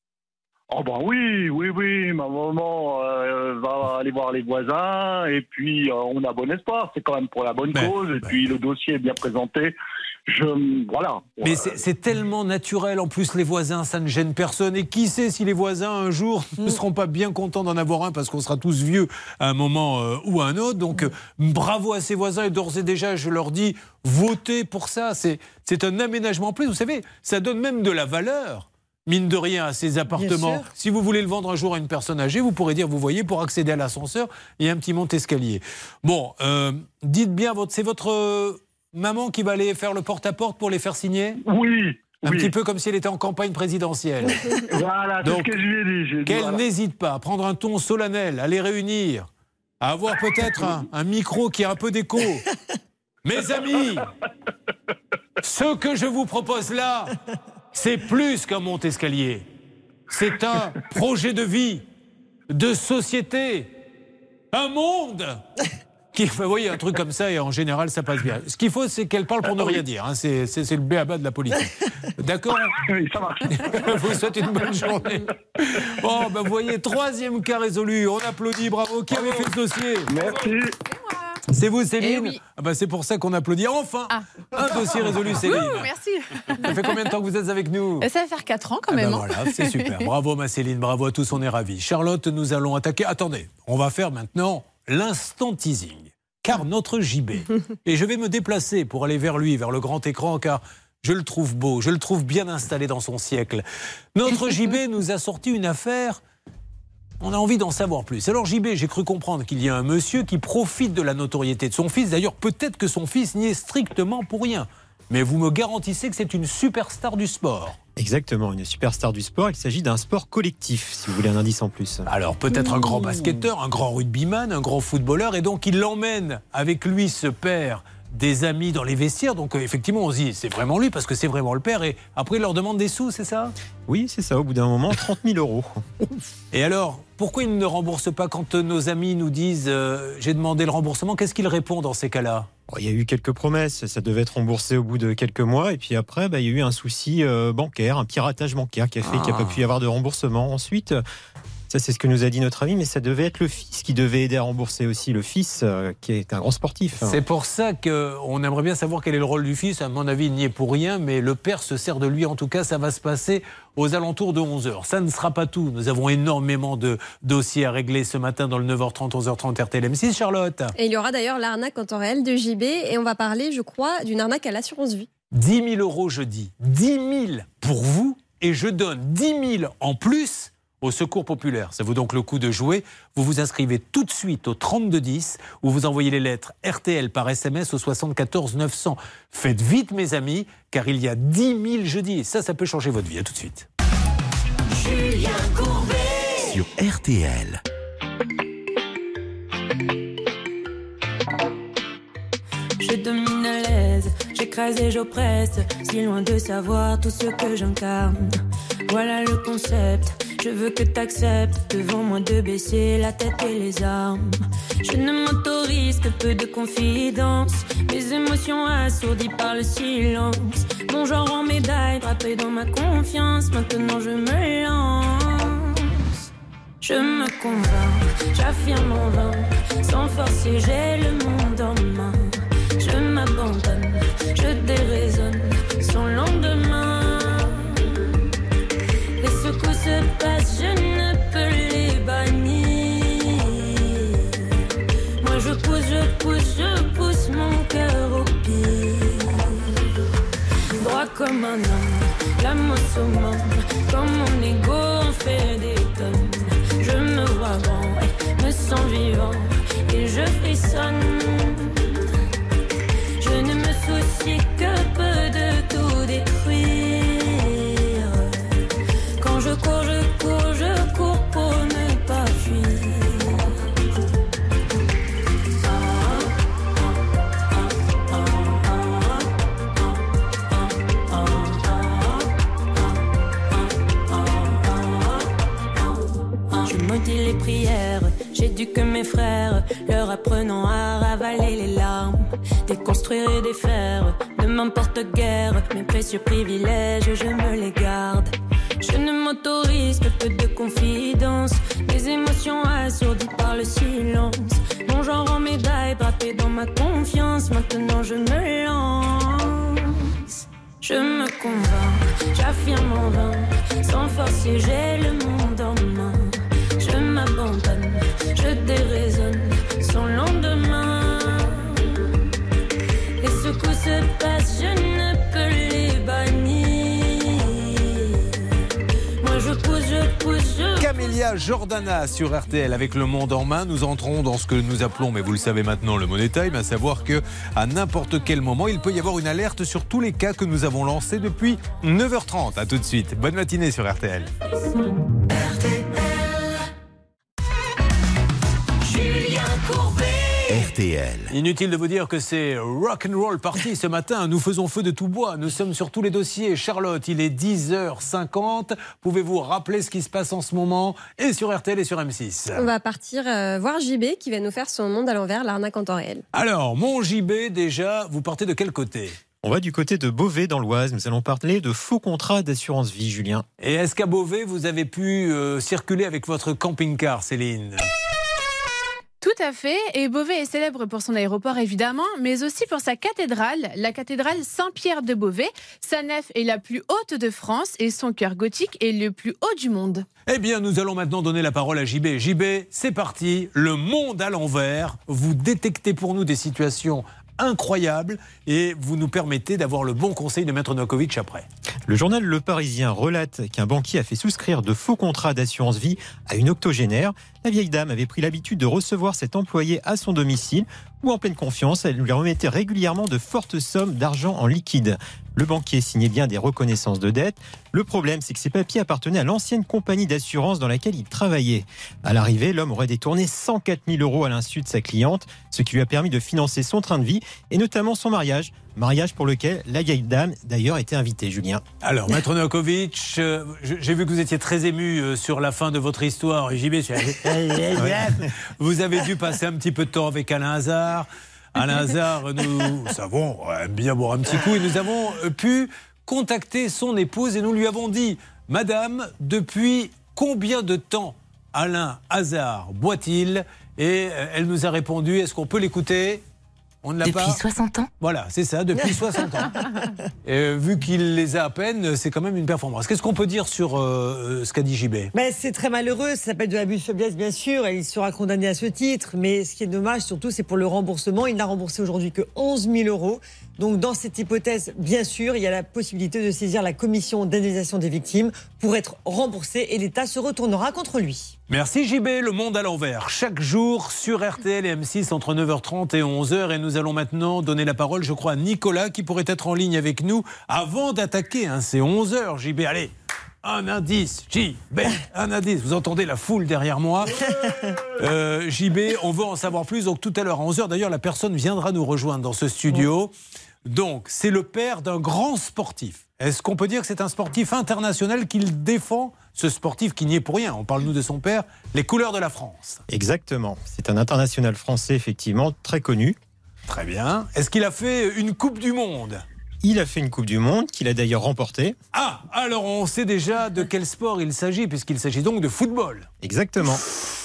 Oh ben oui, ma maman va aller voir les voisins et puis on a bon espoir, c'est quand même pour la bonne cause et puis le dossier est bien présenté. Voilà. Mais c'est tellement naturel, en plus les voisins, ça ne gêne personne et qui sait si les voisins un jour ne seront pas bien contents d'en avoir un parce qu'on sera tous vieux à un moment ou à un autre. Donc bravo à ces voisins et d'ores et déjà je leur dis votez pour ça, c'est un aménagement en plus, vous savez, ça donne même de la valeur. Mine de rien, à ces appartements. Si vous voulez le vendre un jour à une personne âgée, vous pourrez dire, vous voyez, pour accéder à l'ascenseur, il y a un petit monte-escalier. Bon, dites bien, c'est votre maman qui va aller faire le porte-à-porte pour les faire signer? Oui. Un petit peu comme si elle était en campagne présidentielle. Voilà, c'est ce que je lui ai dit. Qu'elle n'hésite pas à prendre un ton solennel, à les réunir, à avoir peut-être un micro qui a un peu d'écho. Mes amis, ce que je vous propose là... c'est plus qu'un monte-escalier. C'est un projet de vie, de société, un monde. Vous voyez, un truc comme ça, et en général, ça passe bien. Ce qu'il faut, c'est qu'elle parle pour ne rien dire. Hein. C'est le b.a.-ba de la politique. D'accord? Oui, ça marche. Je vous souhaite une bonne journée. Bon, ben, vous voyez, 3e cas résolu. On applaudit, bravo. Qui avait fait ce dossier? Merci. C'est vous, Céline? Oui. Ah bah c'est pour ça qu'on applaudit. Enfin, un dossier résolu, Céline. Merci. Ça fait combien de temps que vous êtes avec nous? Ça va faire 4 ans quand même. Voilà, c'est super. Bravo ma Céline, bravo à tous, on est ravis. Charlotte, nous allons attaquer. Attendez, on va faire maintenant l'instant teasing. Car notre JB, et je vais me déplacer pour aller vers lui, vers le grand écran, car je le trouve beau, je le trouve bien installé dans son siècle. Notre JB nous a sorti une affaire... On a envie d'en savoir plus. Alors JB, j'ai cru comprendre qu'il y a un monsieur qui profite de la notoriété de son fils. D'ailleurs, peut-être que son fils n'y est strictement pour rien. Mais vous me garantissez que c'est une superstar du sport. Exactement, une superstar du sport. Il s'agit d'un sport collectif, si vous voulez un indice en plus. Alors peut-être un grand basketteur, un grand rugbyman, un grand footballeur. Et donc il l'emmène avec lui, ce père, des amis dans les vestiaires. Donc effectivement, on se dit, c'est vraiment lui parce que c'est vraiment le père. Et après, il leur demande des sous, c'est ça? Oui, c'est ça. Au bout d'un moment, 30 000 €. Et alors, pourquoi ils ne remboursent pas quand nos amis nous disent j'ai demandé le remboursement? Qu'est-ce qu'ils répondent dans ces cas-là? Il y a eu quelques promesses, ça devait être remboursé au bout de quelques mois. Et puis après, il y a eu un souci bancaire, un piratage bancaire qui a fait qu'il n'y a pas pu y avoir de remboursement. Ensuite, ça c'est ce que nous a dit notre ami, mais ça devait être le fils qui devait aider à rembourser aussi. Le fils qui est un grand sportif. C'est pour ça qu'on aimerait bien savoir quel est le rôle du fils. À mon avis, il n'y est pour rien, mais le père se sert de lui. En tout cas, ça va se passer aux alentours de 11h. Ça ne sera pas tout. Nous avons énormément de dossiers à régler ce matin dans le 9h30, 11h30 RTL M6, Charlotte. Et il y aura d'ailleurs l'arnaque en temps réel de JB et on va parler, je crois, d'une arnaque à l'assurance vie. 10 000 € je dis. 10 000 pour vous et je donne 10 000 en plus au Secours populaire. Ça vaut donc le coup de jouer. Vous vous inscrivez tout de suite au 3210 où vous envoyez les lettres RTL par SMS au 74 900. Faites vite, mes amis, car il y a 10 000 jeudis. Et ça peut changer votre vie. À tout de suite. Julien Courbet sur RTL. Je domine à l'aise, j'écrase et j'oppresse, si loin de savoir tout ce que j'incarne. Voilà le concept, je veux que t'acceptes devant moi de baisser la tête et les armes. Je ne m'autorise que peu de confidence, mes émotions assourdies par le silence. Mon genre en médaille, drapé dans ma confiance, maintenant je me lance. Je me convainc, j'affirme en vain, sans forcer j'ai le monde en main. Je m'abandonne, je déraisonne, sans lendemain. Les secousses se passent, je ne peux les bannir. Moi je pousse mon cœur au pire. Droit comme un homme, l'âme au summum, comme mon ego en fait des tonnes. Je me vois grand, me sens vivant, et je frissonne. Je ne me soucie que peu de tout détruire. Quand je cours pour ne pas fuir. Je maudis les prières, j'éduque mes frères, leur apprenant à ravaler les larmes. Déconstruire et défaire, ne m'importe guère, mes précieux privilèges, je me les garde. Je ne m'autorise que peu de confidence, mes émotions assourdies par le silence. Mon genre en médaille, drapé dans ma confiance, maintenant je me lance. Je me convainc, j'affirme en vain, sans forcer j'ai le monde en main. Je m'abandonne, je déraisonne, sans lendemain. Les secousses se passent, je ne peux les bannir. Moi je pousse. Camélia Jordana sur RTL avec Le Monde en main. Nous entrons dans ce que nous appelons, mais vous le savez maintenant, le Money Time, à savoir que à n'importe quel moment, il peut y avoir une alerte sur tous les cas que nous avons lancés depuis 9h30. À tout de suite. Bonne matinée sur RTL. Julien Courbet. RTL. Inutile de vous dire que c'est rock'n'roll party ce matin. Nous faisons feu de tout bois. Nous sommes sur tous les dossiers. Charlotte, il est 10h50. Pouvez-vous rappeler ce qui se passe en ce moment et sur RTL et sur M6? On va partir voir JB qui va nous faire son monde à l'envers, l'arnaque en temps réel. Alors, mon JB, déjà, vous partez de quel côté? On va du côté de Beauvais dans l'Oise. Nous allons parler de faux contrats d'assurance vie, Julien. Et est-ce qu'à Beauvais, vous avez pu circuler avec votre camping-car, Céline? Tout à fait, et Beauvais est célèbre pour son aéroport évidemment, mais aussi pour sa cathédrale, la cathédrale Saint-Pierre de Beauvais. Sa nef est la plus haute de France et son cœur gothique est le plus haut du monde. Eh bien, nous allons maintenant donner la parole à JB. JB, c'est parti, le monde à l'envers. Vous détectez pour nous des situations incroyables et vous nous permettez d'avoir le bon conseil de Maître Novakovic après. Le journal Le Parisien relate qu'un banquier a fait souscrire de faux contrats d'assurance vie à une octogénaire. La vieille dame avait pris l'habitude de recevoir cet employé à son domicile où, en pleine confiance, elle lui remettait régulièrement de fortes sommes d'argent en liquide. Le banquier signait bien des reconnaissances de dette. Le problème, c'est que ces papiers appartenaient à l'ancienne compagnie d'assurance dans laquelle il travaillait. À l'arrivée, l'homme aurait détourné 104 000 € à l'insu de sa cliente, ce qui lui a permis de financer son train de vie et notamment son mariage. Mariage pour lequel la vieille dame, d'ailleurs, était invitée, Julien. Alors, Maître Novakovic, j'ai vu que vous étiez très ému sur la fin de votre histoire. JB, vous avez dû passer un petit peu de temps avec Alain Hazard. Alain Hazard, nous savons, aime bien boire un petit coup, et nous avons pu contacter son épouse et nous lui avons dit, Madame, depuis combien de temps Alain Hazard boit-il? Et elle nous a répondu, est-ce qu'on peut l'écouter? On ne l'a pas. Depuis 60 ans. Voilà, c'est ça, depuis 60 ans. Vu qu'il les a à peine, c'est quand même une performance. Qu'est-ce qu'on peut dire sur ce qu'a dit JB? C'est très malheureux, ça s'appelle de l'abus de faiblesse, bien sûr, et il sera condamné à ce titre. Mais ce qui est dommage, surtout, c'est pour le remboursement. Il n'a remboursé aujourd'hui que 11 000 €. Donc, dans cette hypothèse, bien sûr, il y a la possibilité de saisir la commission d'indemnisation des victimes pour être remboursé et l'État se retournera contre lui. Merci JB, le monde à l'envers. Chaque jour sur RTL et M6 entre 9h30 et 11h. Et nous allons maintenant donner la parole, je crois, à Nicolas qui pourrait être en ligne avec nous avant d'attaquer. C'est 11h, JB. Allez, un indice, JB, un indice. Vous entendez la foule derrière moi. JB, on veut en savoir plus. Donc tout à l'heure à 11h, d'ailleurs, la personne viendra nous rejoindre dans ce studio. Donc, c'est le père d'un grand sportif. Est-ce qu'on peut dire que c'est un sportif international qu'il défend, ce sportif qui n'y est pour rien? On parle, nous, de son père, les couleurs de la France. Exactement. C'est un international français, effectivement, très connu. Très bien. Est-ce qu'il a fait une Coupe du Monde? Il a fait une Coupe du Monde, qu'il a d'ailleurs remportée. Ah, alors on sait déjà de quel sport il s'agit, puisqu'il s'agit donc de football. Exactement.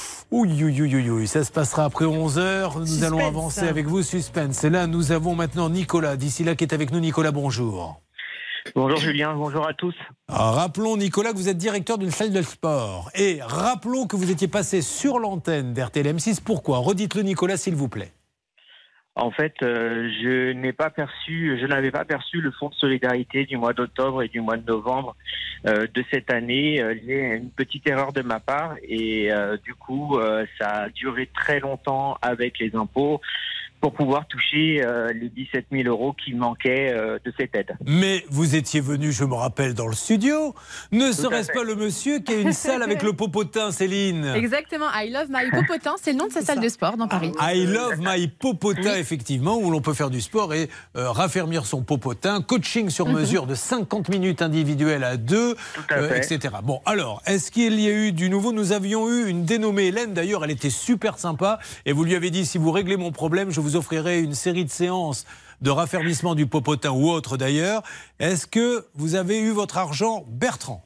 Oui, ça se passera après 11h. Nous allons avancer avec vous, suspense. Et là, nous avons maintenant Nicolas, d'ici là, qui est avec nous. Nicolas, bonjour. Bonjour Julien, bonjour à tous. Alors, rappelons, Nicolas, que vous êtes directeur d'une salle de sport. Et rappelons que vous étiez passé sur l'antenne d'RTL M6. Pourquoi? Redites-le, Nicolas, s'il vous plaît. En fait, je n'avais pas perçu le fonds de solidarité du mois d'octobre et du mois de novembre de cette année. Il y a une petite erreur de ma part et du coup, ça a duré très longtemps avec les impôts pour pouvoir toucher les 17 000 € qui manquaient de cette aide. Mais vous étiez venu, je me rappelle, dans le studio. Ne serait-ce pas le monsieur qui a une salle avec le popotin, Céline? Exactement, I Love My Popotin, c'est le nom de sa salle de sport dans Paris. I Love My Popotin, effectivement, où l'on peut faire du sport et raffermir son popotin. Coaching sur mesure de 50 minutes individuelles à deux, etc. Bon, alors, est-ce qu'il y a eu du nouveau? Nous avions eu une dénommée Hélène, d'ailleurs, elle était super sympa. Et vous lui avez dit, si vous réglez mon problème, je vous offrirai une série de séances de raffermissement du popotin ou autre d'ailleurs. Est-ce que vous avez eu votre argent, Bertrand?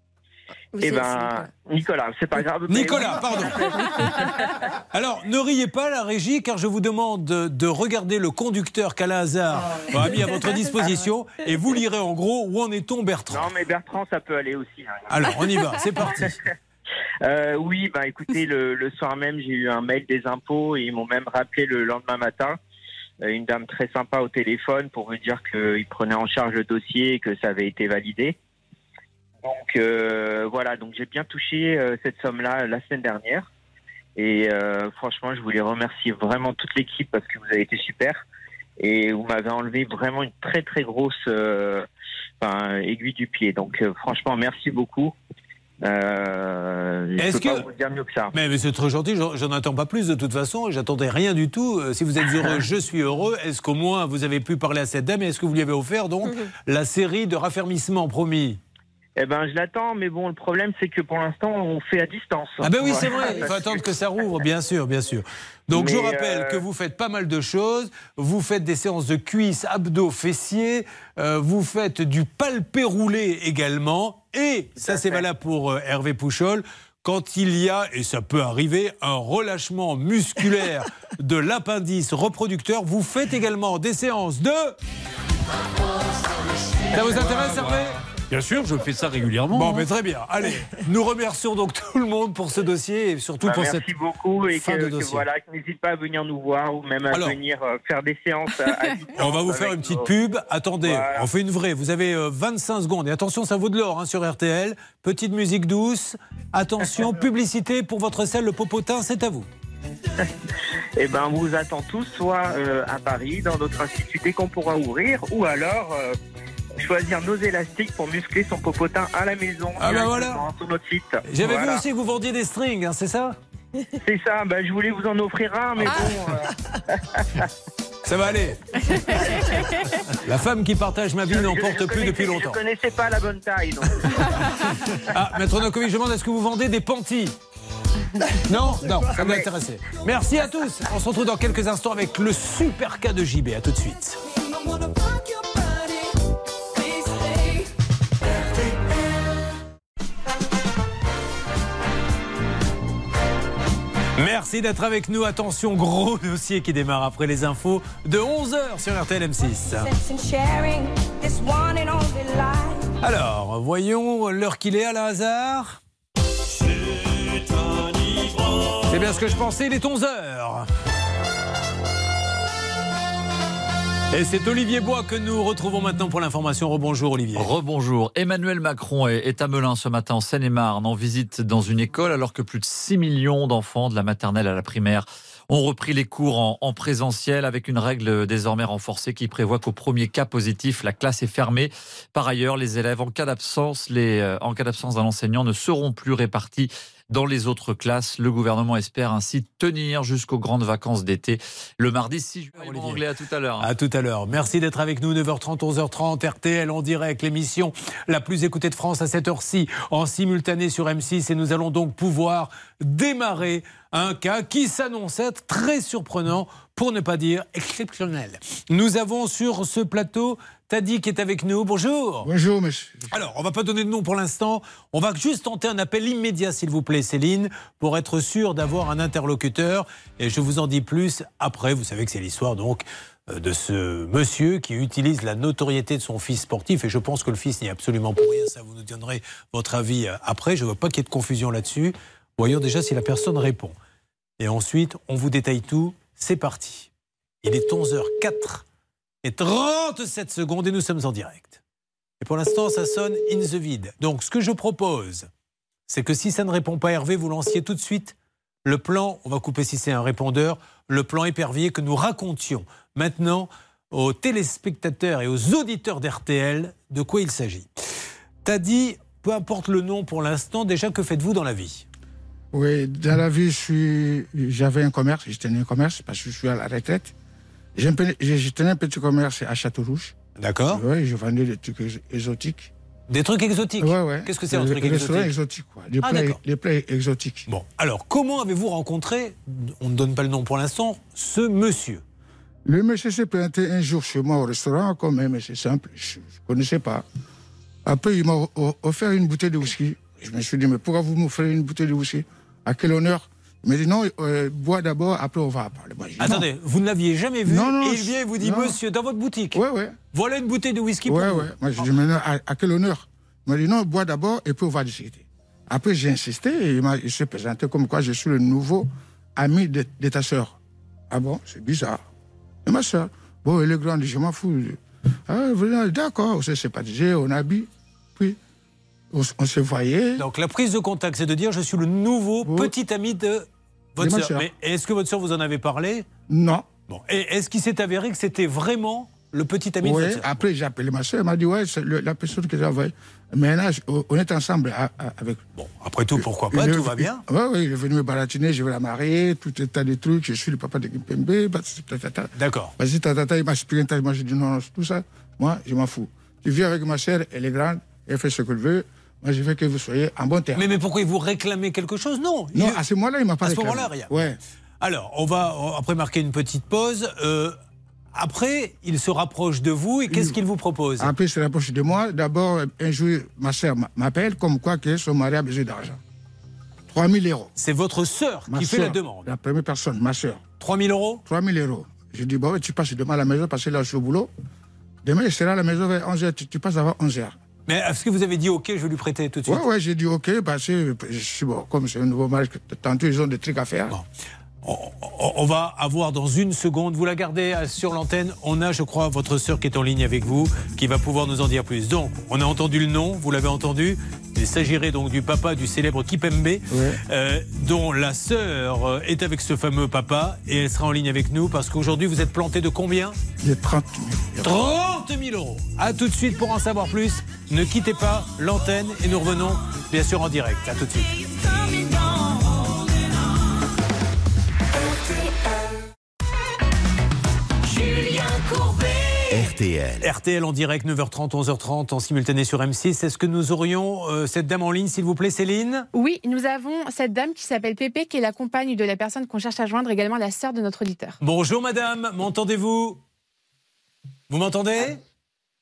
Nicolas, c'est pas grave. Nicolas, pardon. Alors, ne riez pas, la régie, car je vous demande de regarder le conducteur qu'Alain Hazard a mis à votre disposition et vous lirez en gros où en est-on, Bertrand. Non, mais Bertrand, ça peut aller aussi. Alors, on y va, c'est parti. Oui, écoutez, le soir même, j'ai eu un mail des impôts et ils m'ont même rappelé le lendemain matin. Une dame très sympa au téléphone pour me dire qu'ils prenaient en charge le dossier et que ça avait été validé. Donc voilà, donc j'ai bien touché cette somme-là la semaine dernière. Et franchement, je voulais remercier vraiment toute l'équipe parce que vous avez été super. Et vous m'avez enlevé vraiment une très très grosse aiguille du pied. Donc franchement, merci beaucoup. Je peux pas vous dire mieux que ça. Mais c'est très gentil, j'en attends pas plus de toute façon, j'attendais rien du tout. Si vous êtes heureux, je suis heureux. Est-ce qu'au moins vous avez pu parler à cette dame et est-ce que vous lui avez offert donc la série de raffermissement promis? Eh ben, je l'attends, mais bon, le problème, c'est que pour l'instant, on fait à distance. Ah ben oui, c'est vrai, il faut attendre que ça rouvre, bien sûr, bien sûr. Donc, je rappelle que vous faites pas mal de choses. Vous faites des séances de cuisses, abdos, fessiers. Vous faites du palpé roulé également. Et ça, c'est valable pour Hervé Pouchol. Quand il y a, et ça peut arriver, un relâchement musculaire de l'appendice reproducteur, vous faites également des séances de... Ça vous intéresse, Hervé ? Bien sûr, je fais ça régulièrement. Bon, mais très bien. Allez, nous remercions donc tout le monde pour ce dossier et surtout pour cette merci beaucoup et fin de dossier. Voilà, n'hésite pas à venir nous voir ou même à venir faire des séances. À on va vous faire une petite pub. Attendez, on fait une vraie. Vous avez 25 secondes. Et attention, ça vaut de l'or sur RTL. Petite musique douce. Attention, publicité pour votre salle Le Popotin, c'est à vous. Eh ben, on vous attend tous, soit à Paris, dans notre institut dès qu'on pourra ouvrir, ou alors... choisir nos élastiques pour muscler son popotin à la maison sur notre site. J'avais vu aussi que vous vendiez des strings, c'est ça? C'est ça, je voulais vous en offrir un, mais bon... Ça va aller. La femme qui partage ma vie n'en porte plus depuis longtemps. Je ne connaissais pas la bonne taille. Donc. Maître Nokovic, je demande, est-ce que vous vendez des panties? Non, ça m'intéresse. Merci à tous. On se retrouve dans quelques instants avec le super cas de JB. À tout de suite. Merci d'être avec nous. Attention, gros dossier qui démarre après les infos de 11h sur RTL M6. Alors, voyons l'heure qu'il est à la hasard. C'est bien ce que je pensais, il est 11h. Et c'est Olivier Bois que nous retrouvons maintenant pour l'information. Rebonjour Olivier. Rebonjour. Emmanuel Macron est à Melun ce matin en Seine-et-Marne en visite dans une école alors que plus de 6 millions d'enfants de la maternelle à la primaire ont repris les cours en présentiel avec une règle désormais renforcée qui prévoit qu'au premier cas positif, la classe est fermée. Par ailleurs, les élèves en cas d'absence d'un enseignant ne seront plus répartis dans les autres classes. Le gouvernement espère ainsi tenir jusqu'aux grandes vacances d'été. Le mardi 6 juin, Olivier Anglais, à tout à l'heure. À tout à l'heure. Merci d'être avec nous. 9h30, 11h30, RTL en direct. L'émission la plus écoutée de France à cette heure-ci, en simultané sur M6. Et nous allons donc pouvoir démarrer un cas qui s'annonce être très surprenant, pour ne pas dire exceptionnel. Nous avons sur ce plateau Tadi qui est avec nous. Bonjour. Bonjour, monsieur. Alors, on ne va pas donner de nom pour l'instant. On va juste tenter un appel immédiat, s'il vous plaît, Céline, pour être sûr d'avoir un interlocuteur. Et je vous en dis plus après. Vous savez que c'est l'histoire, donc, de ce monsieur qui utilise la notoriété de son fils sportif. Et je pense que le fils n'y est absolument pour rien. Ça, vous nous donnerez votre avis après. Je ne veux pas qu'il y ait de confusion là-dessus. Voyons déjà si la personne répond. Et ensuite, on vous détaille tout. C'est parti. Il est 11h04 et 37 secondes et nous sommes en direct. Et pour l'instant, ça sonne in the vide. Donc, ce que je propose, c'est que si ça ne répond pas, Hervé, vous lanciez tout de suite le plan, on va couper si c'est un répondeur, le plan épervier que nous racontions maintenant aux téléspectateurs et aux auditeurs d'RTL de quoi il s'agit. T'as dit, peu importe le nom pour l'instant, déjà, que faites-vous dans la vie ? Oui, dans la vie, j'avais un commerce, je tenais un commerce parce que je suis à la retraite. Je tenais un petit commerce à Château-Rouge. D'accord. Oui, je vendais des trucs exotiques. Des trucs exotiques ? Oui, oui. Qu'est-ce que c'est un truc exotique ? Des restaurants exotiques, quoi. Des plats exotiques. Bon, alors, comment avez-vous rencontré, on ne donne pas le nom pour l'instant, ce monsieur ? Le monsieur s'est présenté un jour chez moi au restaurant comme un monsieur simple. Je ne connaissais pas. Après, il m'a offert une bouteille de whisky. Je me suis dit, mais pourquoi vous m'offrez une bouteille de whisky ? À quel honneur ? Il m'a dit non, bois d'abord, après on va parler. Dit, attendez, non. Vous ne l'aviez jamais vu non, et il vient et vous dit, monsieur, dans votre boutique, voilà une bouteille de whisky pour vous. Moi, je dis, mais non, à quel honneur ? Il m'a dit non, bois d'abord et puis on va discuter. Après, j'ai insisté et il s'est présenté comme quoi je suis le nouveau ami de ta sœur. Ah bon, c'est bizarre. Et ma sœur, bon, elle est grande, je m'en fous. Ah, d'accord, on s'est sympathisé, on a bu, puis... On se voyait. Donc la prise de contact, c'est de dire je suis le nouveau petit ami de votre sœur. Mais est-ce que votre sœur vous en avait parlé ? Non. Bon. Et est-ce qu'il s'est avéré que c'était vraiment le petit ami de votre sœur ? Après j'ai appelé ma sœur, elle m'a dit ouais, c'est la personne que j'ai envoyée. Maintenant, on est ensemble avec. Bon, après tout, pourquoi pas, tout va bien. Oui, il est venu me baratiner, je vais la marier, tout un tas de trucs, je suis le papa de Kimpembe. D'accord. Vas-y, tata, il m'a expliqué, moi j'ai dit non, tout ça, moi je m'en fous. Tu viens avec ma sœur, elle est grande, elle fait ce qu'elle veut. Moi, je veux que vous soyez en bon terme. Mais pourquoi il vous réclamait quelque chose ? Non. Non, à ce moment-là, il m'a pas réclamé. À ce moment-là, rien. Ouais. Alors, on va après marquer une petite pause. Après, il se rapproche de vous et qu'est-ce qu'il vous propose ? Après, il se rapproche de moi. D'abord, un jour, ma sœur m'appelle comme quoi que son mari a besoin d'argent. 3 000 euros. C'est votre sœur qui fait la demande ? La première personne, ma sœur. 3 000 euros ? 3 000 euros. Je dis, bon, tu passes demain à la maison parce que là, je suis au boulot. Demain, je serai à la maison vers 11h. Tu passes avant 11h. Mais est-ce que vous avez dit OK, je vais lui prêter tout de suite ? Oui, j'ai dit OK, parce que je suis bon, comme c'est un nouveau mariage, tantôt ils ont des trucs à faire. Bon. On va avoir dans une seconde, vous la gardez sur l'antenne, on a je crois votre sœur qui est en ligne avec vous, qui va pouvoir nous en dire plus. Donc, on a entendu le nom, vous l'avez entendu, il s'agirait donc du papa du célèbre Kimpembe, dont la sœur est avec ce fameux papa, et elle sera en ligne avec nous, parce qu'aujourd'hui vous êtes planté de combien ? De 30 000 euros. 30 000 euros. A tout de suite pour en savoir plus, ne quittez pas l'antenne, et nous revenons bien sûr en direct. A tout de suite. RTL en direct, 9h30, 11h30, en simultané sur M6. Est-ce que nous aurions cette dame en ligne, s'il vous plaît, Céline ? Oui, nous avons cette dame qui s'appelle Pépé, qui est la compagne de la personne qu'on cherche à joindre, également la sœur de notre auditeur. Bonjour madame, m'entendez-vous ? Vous m'entendez ?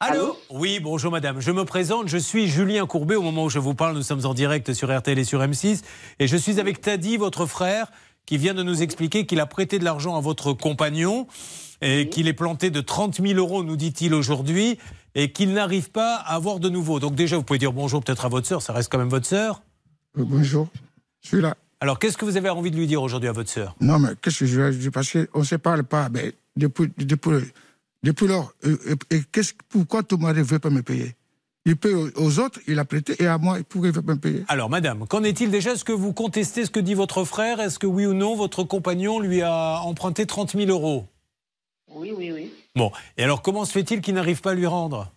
Allô ? Oui, bonjour madame. Je me présente, je suis Julien Courbet. Au moment où je vous parle, nous sommes en direct sur RTL et sur M6. Et je suis avec Tadi, votre frère, qui vient de nous expliquer qu'il a prêté de l'argent à votre compagnon et qu'il est planté de 30 000 €, nous dit-il aujourd'hui, et qu'il n'arrive pas à avoir de nouveau. Donc déjà, vous pouvez dire bonjour peut-être à votre sœur, ça reste quand même votre sœur. Bonjour, je suis là. Alors, qu'est-ce que vous avez envie de lui dire aujourd'hui à votre sœur ? Non, mais qu'est-ce que je vais dire? Parce qu'on ne se parle pas depuis lors. Et pourquoi ton mari ne veut pas me payer? Il paye aux autres, il a prêté, et à moi, pourquoi il ne veut pas me payer? Alors, madame, qu'en est-il déjà? Est-ce que vous contestez ce que dit votre frère? Est-ce que oui ou non, votre compagnon lui a emprunté 30 000 €? Oui. Bon, et alors comment se fait-il qu'il n'arrive pas à lui rendre?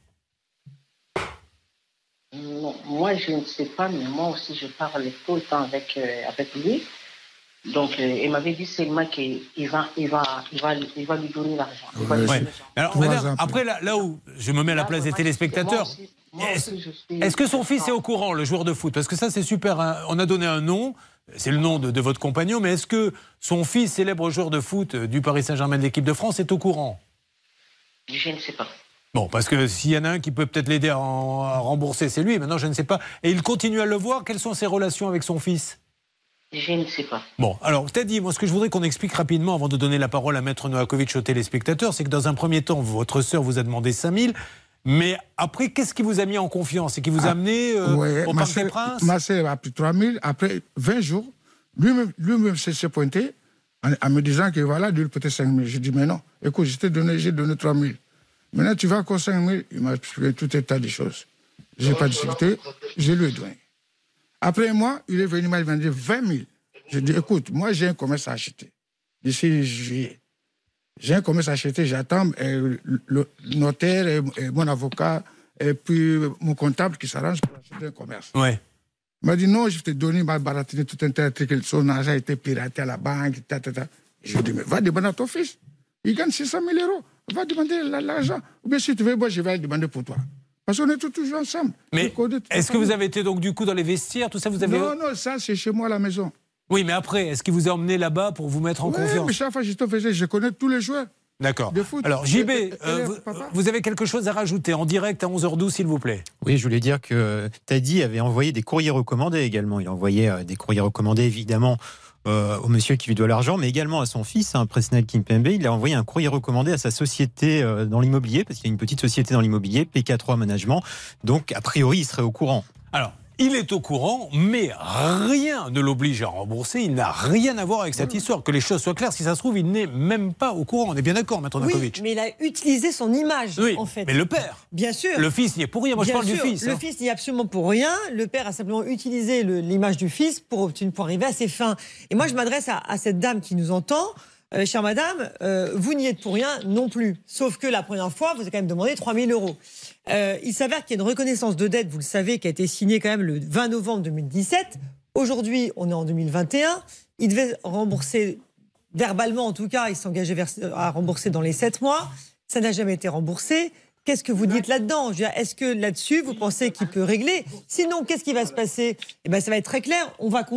Non, moi je ne sais pas, mais moi aussi je parle tout le temps avec lui. Donc il m'avait dit seulement qu'il va lui donner l'argent. Ouais. Alors madame, après là où je me mets à la place des téléspectateurs, est-ce que son fils est au courant, le joueur de foot? Parce que ça c'est super, hein. On a donné un nom, c'est le nom de votre compagnon, mais est-ce que son fils, célèbre joueur de foot du Paris Saint-Germain de l'équipe de France, est au courant? Je ne sais pas. Bon, parce que s'il y en a un qui peut peut-être l'aider à rembourser, c'est lui. Maintenant, je ne sais pas. Et il continue à le voir. Quelles sont ses relations avec son fils? Je ne sais pas. Bon, alors, Tadi, moi, ce que je voudrais qu'on explique rapidement, avant de donner la parole à Maître Novakovic aux téléspectateurs, c'est que dans un premier temps, votre sœur vous a demandé 5 000. Mais après, qu'est-ce qui vous a mis en confiance et qui vous a amené au Parc des Princes? Ma sœur a pris 3 000. Après 20 jours, lui-même s'est pointé en me disant que voilà, lui, peut-être 5 000. J'ai dit, mais non, écoute, j'ai donné 3 000. Maintenant, tu vas encore 5 000. Il m'a expliqué tout un tas de choses. Je n'ai pas discuté, je lui ai donné. Après moi, il est venu, il m'a dit 20 000. J'ai dit, écoute, moi, j'ai un commerce à acheter. D'ici juillet. J'ai un commerce à acheter, j'attends le notaire et mon avocat et puis mon comptable qui s'arrange pour acheter un commerce. Ouais. Il m'a dit, non, je vais te donner, il m'a baratiné tout un tas de trucs, son argent a été piraté à la banque, Je lui ai dit, mais va demander à ton fils. Il gagne 600 000 €. Va demander l'argent. Ou bien si tu veux, moi, je vais le demander pour toi. Parce qu'on est toujours ensemble. Mais est-ce que vous avez été donc du coup dans les vestiaires, tout ça vous avez... Non, ça c'est chez moi à la maison. Oui, mais après, est-ce qu'il vous a emmené là-bas pour vous mettre en confiance? Mais chaque fois que je te faisais, je connais tous les joueurs. D'accord. Alors JB, vous avez quelque chose à rajouter en direct à 11h12, s'il vous plaît? Oui, je voulais dire que Tadi avait envoyé des courriers recommandés également. Il a envoyé des courriers recommandés, évidemment, au monsieur qui lui doit l'argent, mais également à son fils, Presnel Kimpembe. Il a envoyé un courrier recommandé à sa société dans l'immobilier, parce qu'il y a une petite société dans l'immobilier, PK3 Management. Donc, a priori, il serait au courant. Alors, il est au courant, mais rien ne l'oblige à rembourser. Il n'a rien à voir avec cette histoire. Que les choses soient claires, si ça se trouve, il n'est même pas au courant. On est bien d'accord, Maître Novakovic? Oui, mais il a utilisé son image, en fait. Mais le père? Bien sûr. Le fils n'y est pour rien. Moi, je parle du fils. Le fils n'y est absolument pour rien. Le père a simplement utilisé l'image du fils pour arriver à ses fins. Et moi, je m'adresse à cette dame qui nous entend. Chère madame, vous n'y êtes pour rien non plus. Sauf que la première fois, vous avez quand même demandé 3 000 €. Il s'avère qu'il y a une reconnaissance de dette, vous le savez, qui a été signée quand même le 20 novembre 2017. Aujourd'hui, on est en 2021. Il devait rembourser, verbalement en tout cas, il s'engageait à rembourser dans les 7 mois. Ça n'a jamais été remboursé. Qu'est-ce que vous dites là-dedans? Est-ce que là-dessus, vous pensez qu'il peut régler? Sinon, qu'est-ce qui va se passer? Eh ben, ça va être très clair.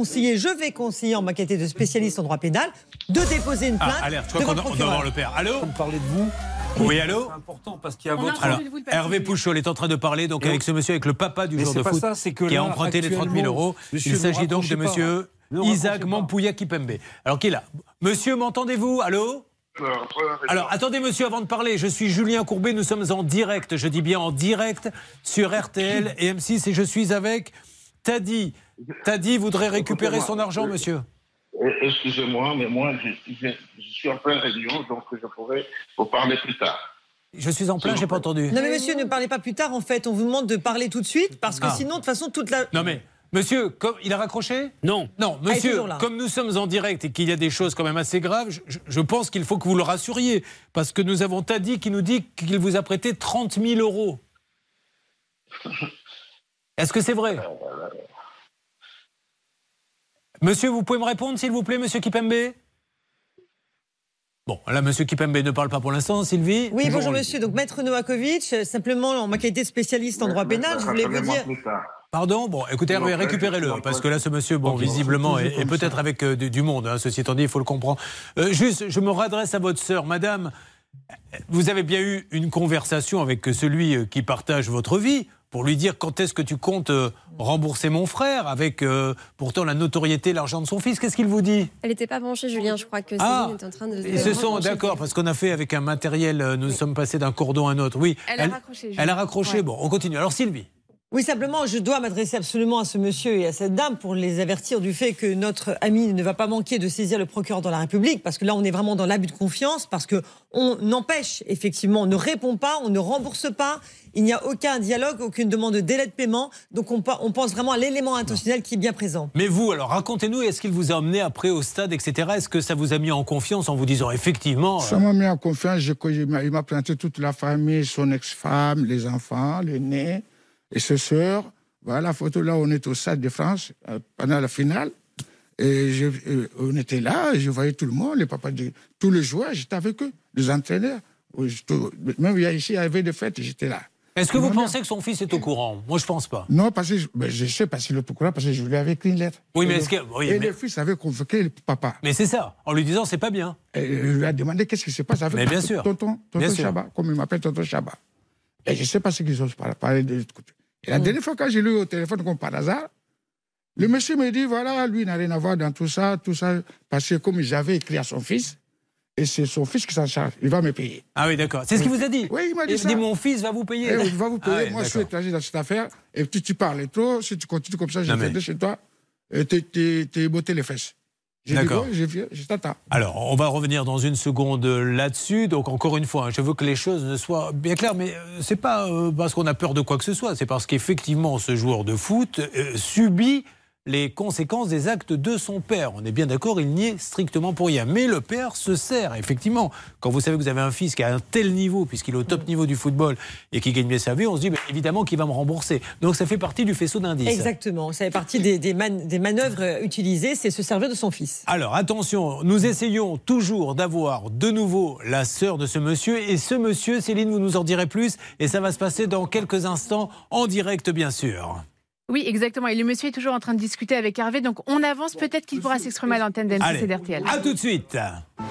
Je vais conseiller en ma qualité de spécialiste en droit pénal de déposer une plainte. Alerte, je crois qu'on doit voir le père. Allô? On parlait de vous. Oui, allô? C'est important parce qu'il y a votre... Alors, Hervé Pouchol est en train de parler donc avec ce monsieur, avec le papa du joueur de foot qui a emprunté les 30 000 €. Il s'agit donc de monsieur Isaac Mampouya Kimpembe. Alors, qui est là? Monsieur, m'entendez-vous? Allô? Alors, attendez, monsieur, avant de parler, je suis Julien Courbet, nous sommes en direct, je dis bien en direct, sur RTL et M6, et je suis avec Tadi. Tadi voudrait récupérer son argent, monsieur. Excusez-moi, mais moi, je suis en pleine réunion, donc je pourrais vous parler plus tard. Je suis en plein, j'ai pas entendu. Non mais monsieur, ne parlez pas plus tard, en fait, on vous demande de parler tout de suite, parce que sinon, de toute façon, toute la... Non mais... Monsieur, il a raccroché? Non. Non, monsieur, comme nous sommes en direct et qu'il y a des choses quand même assez graves, je pense qu'il faut que vous le rassuriez. Parce que nous avons Tadi qui nous dit qu'il vous a prêté 30 000 €. Est-ce que c'est vrai? Monsieur, vous pouvez me répondre, s'il vous plaît, monsieur Kimpembe? Bon, là, monsieur Kimpembe ne parle pas pour l'instant, Sylvie. Oui, bonjour monsieur. Donc, Maître Novakovic, simplement, en ma qualité de spécialiste en droit pénal, je voulais vous dire... Pardon? Bon, écoutez, Hervé, récupérez-le, parce que là, ce monsieur, bon, visiblement, est peut-être avec du monde, hein, ceci étant dit, il faut le comprendre. Juste, je me redresse à votre sœur. Madame, vous avez bien eu une conversation avec celui qui partage votre vie pour lui dire quand est-ce que tu comptes rembourser mon frère avec pourtant la notoriété, l'argent de son fils. Qu'est-ce qu'il vous dit? Elle n'était pas branchée, Julien. Je crois que Céline est en train de... Ils se sont d'accord, parce qu'on a fait avec un matériel, nous sommes passés d'un cordon à un autre. Oui, Elle a raccroché. Elle a raccroché. Ouais. Bon, on continue. Alors Sylvie. Oui, simplement, je dois m'adresser absolument à ce monsieur et à cette dame pour les avertir du fait que notre ami ne va pas manquer de saisir le procureur de la République, parce que là, on est vraiment dans l'abus de confiance, parce que on empêche, effectivement, on ne répond pas, on ne rembourse pas, il n'y a aucun dialogue, aucune demande de délai de paiement, donc on pense vraiment à l'élément intentionnel qui est bien présent. Mais vous, alors, racontez-nous, est-ce qu'il vous a emmené après au stade, etc. Est-ce que ça vous a mis en confiance en vous disant, effectivement... Ça m'a mis en confiance, il m'a présenté toute la famille, son ex-femme, les enfants, l'aîné et ses sœurs. Voilà la photo, là, on est au Stade de France, pendant la finale. Et on était là, je voyais tout le monde, les papas, tous les joueurs, j'étais avec eux, les entraîneurs. Même ici, il y avait des fêtes, j'étais là. Est-ce que vous pensez que son fils est au courant? Moi, je ne pense pas. Non, parce que je sais pas s'il est au courant, parce que je lui avais écrit une lettre. Oui, mais est-ce que... Oui, et mais... le fils avait convoqué le papa. Mais c'est ça, en lui disant, c'est pas bien. Et il lui a demandé qu'est-ce qui se passe avec mais bien sûr. tonton Chabat, comme il m'appelle tonton Chabat. Et je ne sais pas ce qu'ils ont parlé de l'autre côté. Et la dernière fois, quand j'ai lu au téléphone, comme par hasard, le monsieur me dit, voilà, lui, il n'a rien à voir dans tout ça, parce que comme j'avais écrit à son fils, et c'est son fils qui s'en charge, il va me payer. Ah oui, d'accord. C'est ce qu'il vous a dit? Oui, il m'a dit ça. Il dit, mon fils va vous payer. Il va vous payer. Ah oui, moi, je suis étranger dans cette affaire, et puis tu parles trop, si tu continues comme ça, je vais chez toi, t'es botté les fesses. D'accord. Je t'attends. Alors, on va revenir dans une seconde là-dessus. Donc, encore une fois, je veux que les choses ne soient bien claires, mais c'est pas parce qu'on a peur de quoi que ce soit, c'est parce qu'effectivement, ce joueur de foot subit les conséquences des actes de son père. On est bien d'accord, il n'y est strictement pour rien. Mais le père se sert, effectivement. Quand vous savez que vous avez un fils qui a un tel niveau, puisqu'il est au top niveau du football et qui gagne bien sa vie, on se dit, évidemment qu'il va me rembourser. Donc ça fait partie du faisceau d'indices. Exactement, ça fait partie des manœuvres utilisées, c'est se servir de son fils. Alors attention, nous essayons toujours d'avoir de nouveau la sœur de ce monsieur. Et ce monsieur, Céline, vous nous en direz plus. Et ça va se passer dans quelques instants, en direct bien sûr. Oui, exactement. Et le monsieur est toujours en train de discuter avec Hervé. Donc, on avance. Peut-être qu'il pourra s'exprimer à l'antenne d'MCC et d'RTL. À tout de suite.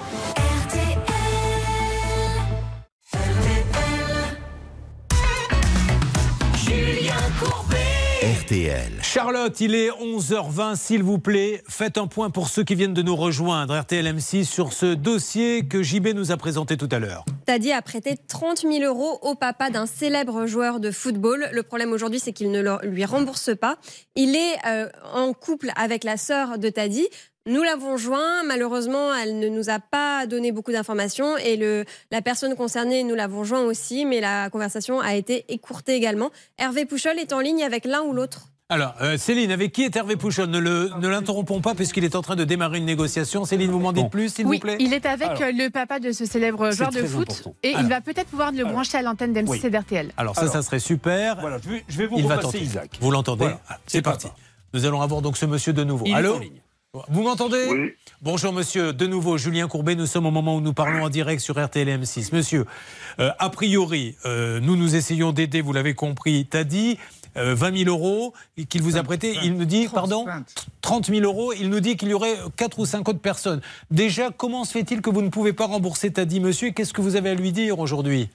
Julien Courbet. RTL. Charlotte, il est 11h20, s'il vous plaît. Faites un point pour ceux qui viennent de nous rejoindre. RTL M6 sur ce dossier que JB nous a présenté tout à l'heure. Taddy a prêté 30 000 € au papa d'un célèbre joueur de football. Le problème aujourd'hui, c'est qu'il ne lui rembourse pas. Il est en couple avec la sœur de Taddy. Nous l'avons joint, malheureusement, elle ne nous a pas donné beaucoup d'informations et la personne concernée, nous l'avons joint aussi, mais la conversation a été écourtée également. Hervé Pouchol est en ligne avec l'un ou l'autre. Alors, Céline, avec qui est Hervé Pouchol? Ne l'interrompons pas puisqu'il est en train de démarrer une négociation. Céline, vous m'en dites plus, s'il vous plaît? Oui, il est avec le papa de ce célèbre joueur de foot et il va peut-être pouvoir le brancher à l'antenne d'MCC et d'RTL. Alors ça serait super. Voilà, je vais vous repasser Isaac. Vous l'entendez? Voilà, c'est parti. Nous allons avoir donc ce monsieur de nouveau. Allô? Vous m'entendez? Oui. Bonjour monsieur, de nouveau Julien Courbet, nous sommes au moment où nous parlons en direct sur RTL M6. Monsieur, a priori, nous essayons d'aider, vous l'avez compris, Taddy, 20 000 € qu'il vous a prêté, il nous dit, 30 000 €, il nous dit qu'il y aurait 4 ou 5 autres personnes. Déjà, comment se fait-il que vous ne pouvez pas rembourser Taddy, monsieur? Qu'est-ce que vous avez à lui dire aujourd'hui?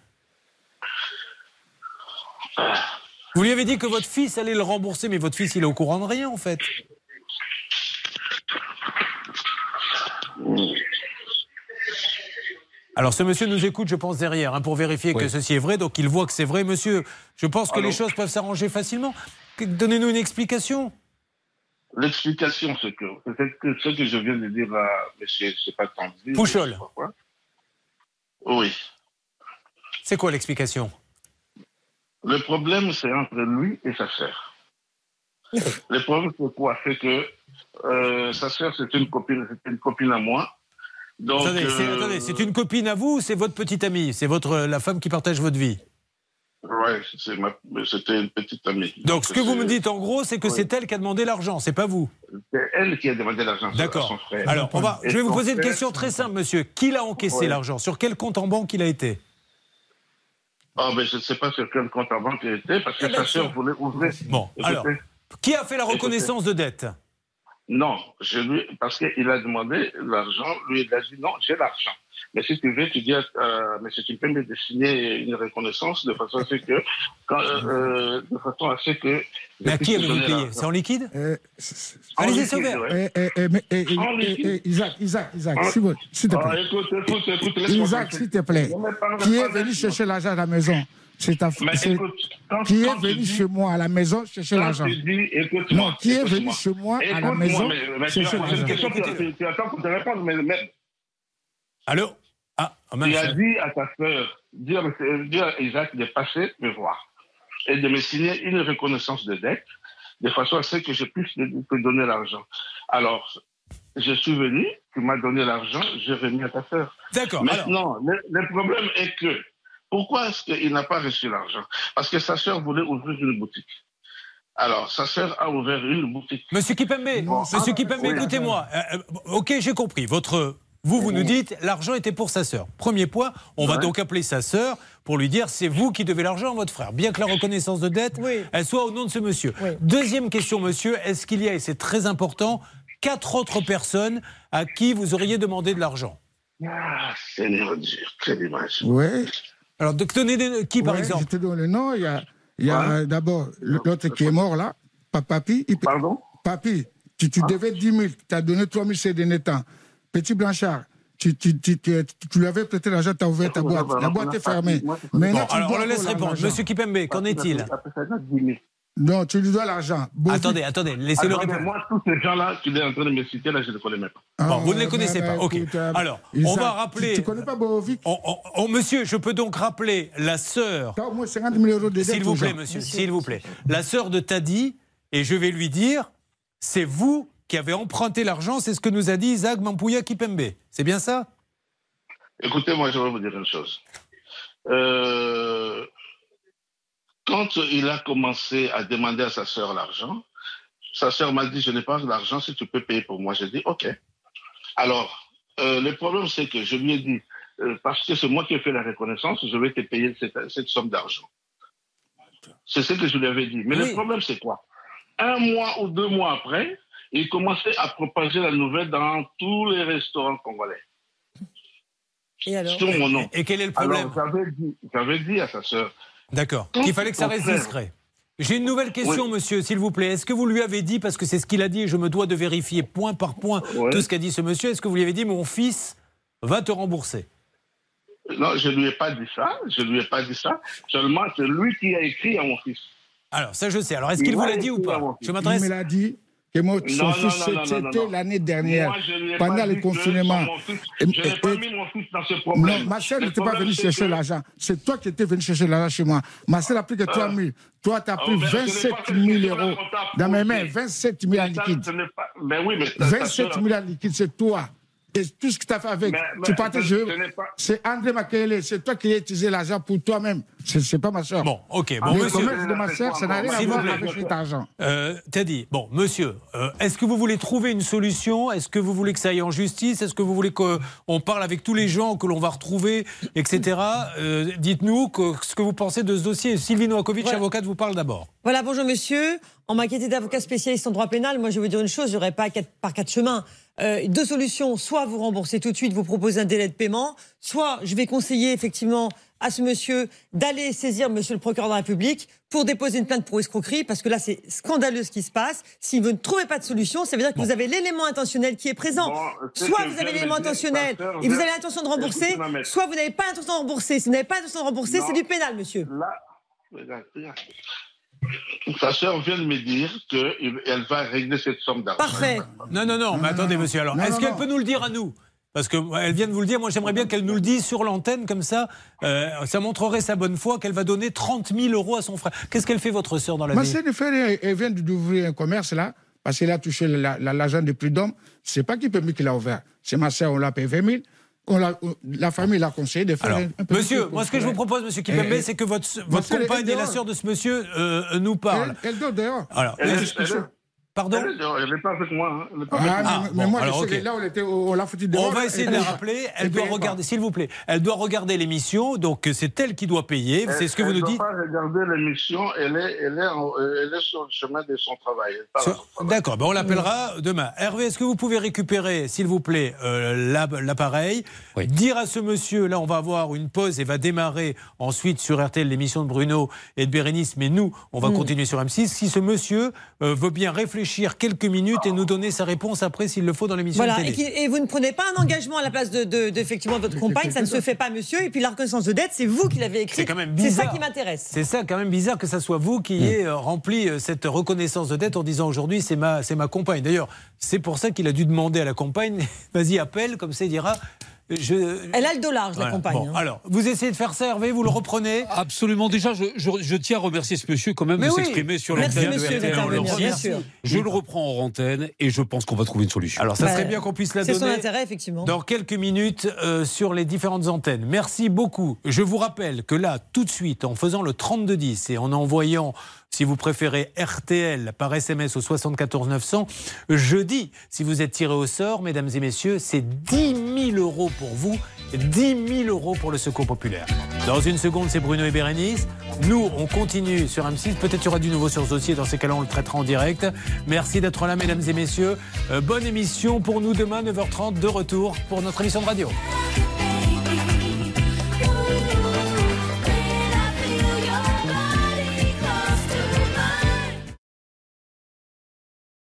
Vous lui avez dit que votre fils allait le rembourser, mais votre fils, il est au courant de rien, en fait. Alors ce monsieur nous écoute, je pense, derrière, pour vérifier que ceci est vrai. Donc il voit que c'est vrai. Monsieur, je pense que les choses peuvent s'arranger facilement. Donnez-nous une explication. L'explication, c'est que ce que je viens de dire à monsieur, c'est pas tant dit. Pouchol. Oui. C'est quoi l'explication? Le problème, c'est entre lui et sa sœur. Le problème, c'est quoi? C'est que sa sœur, c'est une copine à moi. Donc, attendez, c'est une copine à vous ou c'est votre petite amie? C'est la femme qui partage votre vie? Oui, c'était une petite amie. Donc ce que vous me dites en gros, c'est que c'est elle qui a demandé l'argent, c'est pas vous? C'est elle qui a demandé l'argent à son frère. Alors, je vais vous poser une question très simple, monsieur. Qui l'a encaissé l'argent? Sur quel compte en banque il a été? Je ne sais pas sur quel compte en banque il était, parce que sa sœur voulait ouvrir. Bon, alors, qui a fait la reconnaissance de dette? Non, parce qu'il a demandé l'argent, lui il a dit non, j'ai l'argent. Mais si tu veux, tu dis à M. Kimpembe de signer une reconnaissance de façon à ce que... Mais à qui avez-vous payé? C'est en liquide? Allez-y, Sauveur. Isaac, s'il te plaît. Isaac, s'il te plaît. Qui est venu chercher l'argent à la maison? C'est ta faute. Qui est venu chez moi à la maison chercher l'argent? Non, qui est venu chez moi à la maison chercher l'argent? C'est une question, tu attends qu'on te réponde, mais... Allô? Tu as dit à ta sœur, dire à Isaac de passer me voir et de me signer une reconnaissance de dette de façon à ce que je puisse te donner l'argent. Alors, je suis venu, tu m'as donné l'argent, j'ai remis à ta sœur. D'accord. Maintenant, le problème est que, pourquoi est-ce qu'il n'a pas reçu l'argent? Parce que sa sœur voulait ouvrir une boutique. Alors, sa sœur a ouvert une boutique. Monsieur Kimpembe, écoutez-moi. Ok, j'ai compris. Vous nous dites, l'argent était pour sa sœur. Premier point, on va donc appeler sa sœur pour lui dire, c'est vous qui devez l'argent à votre frère. Bien que la reconnaissance de dette, elle soit au nom de ce monsieur. Oui. Deuxième question, monsieur, est-ce qu'il y a, et c'est très important, 4 autres personnes à qui vous auriez demandé de l'argent? Ah, Seigneur Dieu, quelle image. Oui. Alors, tenez qui, par exemple? Je te donne le nom. Il y a d'abord l'autre qui est mort, là. Papi. Pardon? Papi, tu devais 10 000. Tu as donné 3 000 ces derniers temps. Petit Blanchard, tu lui avais prêté l'argent, tu as ouvert ta boîte. La boîte est fermée. Maintenant, alors on le laisse répondre. Monsieur Kimpembe, qu'en est-il? Non, tu lui dois l'argent. Attendez, laissez-le répondre. Moi, tous ces gens-là qu'il est en train de me citer, là, je ne les connais même pas. Bon, vous ne les connaissez pas. Ok. Alors, on va rappeler. Tu ne connais pas Borovic? Monsieur, je peux donc rappeler la sœur. Tu as au moins 50 000 € de dette. S'il vous plaît, monsieur, s'il vous plaît. La sœur de Tadi, et je vais lui dire, c'est vous qui avez emprunté l'argent, c'est ce que nous a dit Isaac Mampouya Kimpembe. C'est bien ça? Écoutez, moi, je vais vous dire une chose. Quand il a commencé à demander à sa sœur l'argent, sa sœur m'a dit, je n'ai pas l'argent, si tu peux payer pour moi. J'ai dit, OK. Alors, le problème, c'est que je lui ai dit, parce que c'est moi qui ai fait la reconnaissance, je vais te payer cette somme d'argent. C'est ce que je lui avais dit. Mais le problème, c'est quoi? 1 mois ou 2 mois après, il commençait à propager la nouvelle dans tous les restaurants congolais. Et alors? Sur mon nom. Et quel est le problème? Alors, j'avais dit à sa sœur. D'accord. Qu'il fallait que ça reste discret. J'ai une nouvelle question, monsieur, s'il vous plaît. Est-ce que vous lui avez dit, parce que c'est ce qu'il a dit, et je me dois de vérifier point par point tout ce qu'a dit ce monsieur, est-ce que vous lui avez dit, mon fils va te rembourser? Non, je ne lui ai pas dit ça. Seulement, c'est lui qui a écrit à mon fils. Alors, ça, je sais. Alors, est-ce qu'il vous l'a dit ou pas? Je m'adresse. Il me l'a dit. Que moi, son fils, c'était l'année dernière, pendant le confinement. Je n'ai pas mis mon fils dans ce problème. Non, ma soeur n'était pas venue chercher l'argent. C'est toi qui étais venu chercher l'argent chez moi. Ma soeur a pris que 3 000. Toi, tu as pris 27 000 € dans mes mains. 27 000 en liquide. 27 000 en liquide, c'est toi. Et tout ce que tu as fait avec, tu partais, c'est André Makele, c'est toi qui as utilisé l'argent pour toi-même. C'est pas ma soeur. Bon, ok. Bon, le monsieur. commerce de ma soeur, ça n'a rien à voir avec cet argent. T'as dit, bon, monsieur, est-ce que vous voulez trouver une solution? Est-ce que vous voulez que ça aille en justice? Est-ce que vous voulez qu'on parle avec tous les gens que l'on va retrouver, etc. Dites-nous ce que vous pensez de ce dossier. Sylvie Novakovic, avocate, vous parle d'abord. Voilà, bonjour monsieur. En ma qualité d'avocat spécialiste en droit pénal, moi je vais vous dire une chose, il n'y aurait pas par 4 chemins. 2 solutions, soit vous remboursez tout de suite, vous proposez un délai de paiement, soit je vais conseiller effectivement à ce monsieur d'aller saisir monsieur le procureur de la République pour déposer une plainte pour escroquerie, parce que là c'est scandaleux ce qui se passe. Si vous ne trouvez pas de solution, ça veut dire que vous avez l'élément intentionnel qui est présent. Soit vous avez l'élément intentionnel et vous avez l'intention de rembourser, soit vous n'avez pas l'intention de rembourser. Si vous n'avez pas l'intention de rembourser, c'est du pénal, monsieur. Sa sœur vient de me dire qu'elle va régler cette somme d'argent. Parfait. Non, mais attendez, monsieur. Alors, est-ce qu'elle peut nous le dire à nous? Parce qu'elle vient de vous le dire. Moi, j'aimerais bien qu'elle nous le dise sur l'antenne, comme ça. Ça montrerait sa bonne foi qu'elle va donner 30 000 € à son frère. Qu'est-ce qu'elle fait, votre sœur, dans la vie? Ma sœur, elle vient d'ouvrir un commerce, là, parce qu'elle a touché l'argent des prud'hommes. C'est pas Kimpembe qui l'a ouvert. C'est ma sœur, on l'a payé 20 000. La famille l'a conseillé de faire un peu. Monsieur, moi ce que je vous propose, monsieur Kimpembe, c'est que votre compagne et la sœur de ce monsieur nous parlent. Elle dort dehors. Alors, Pardon? Elle n'est pas avec moi. Mais moi, je sais que là, on l'a foutu dehors. On va essayer de la rappeler. Elle doit regarder, s'il vous plaît, elle doit regarder l'émission. Donc, c'est elle qui doit payer. C'est ce que vous nous dites. Elle ne doit pas regarder l'émission. Elle est sur le chemin de son travail. D'accord. On l'appellera demain. Hervé, est-ce que vous pouvez récupérer, s'il vous plaît, l'appareil, dire à ce monsieur, là, on va avoir une pause et va démarrer ensuite sur RTL l'émission de Bruno et de Bérénice. Mais nous, on va continuer sur M6. Si ce monsieur veut bien réfléchir quelques minutes et nous donner sa réponse après s'il le faut dans l'émission de télé. Et vous ne prenez pas un engagement à la place effectivement de votre compagne, ça ne se fait pas, monsieur. Et puis la reconnaissance de dette, c'est vous qui l'avez écrite. C'est quand même bizarre. C'est ça qui m'intéresse. C'est ça quand même bizarre que ça soit vous qui ayez rempli cette reconnaissance de dette en disant aujourd'hui c'est ma compagne. D'ailleurs, c'est pour ça qu'il a dû demander à la compagne, vas-y appelle, comme ça il dira... Elle a le dos large, la compagne. Bon, alors, vous essayez de faire ça, Hervé, vous le reprenez? Absolument. Déjà, je tiens à remercier ce monsieur quand même de s'exprimer sur l'antenne de RTL. Je le reprends en antenne et je pense qu'on va trouver une solution. Alors, ça serait bien qu'on puisse la donner. C'est son intérêt, effectivement. Dans quelques minutes sur les différentes antennes. Merci beaucoup. Je vous rappelle que là, tout de suite, en faisant le 3210 et en envoyant, si vous préférez, RTL par SMS au 74 900, jeudi, si vous êtes tiré au sort, mesdames et messieurs, c'est 10 000 € pour vous, 10 000 € pour le Secours Populaire. Dans une seconde, c'est Bruno et Bérénice. Nous, on continue sur M6. Peut-être qu'il y aura du nouveau sur ce dossier. Dans ces cas-là, on le traitera en direct. Merci d'être là, mesdames et messieurs. Bonne émission pour nous demain, 9h30, de retour pour notre émission de radio.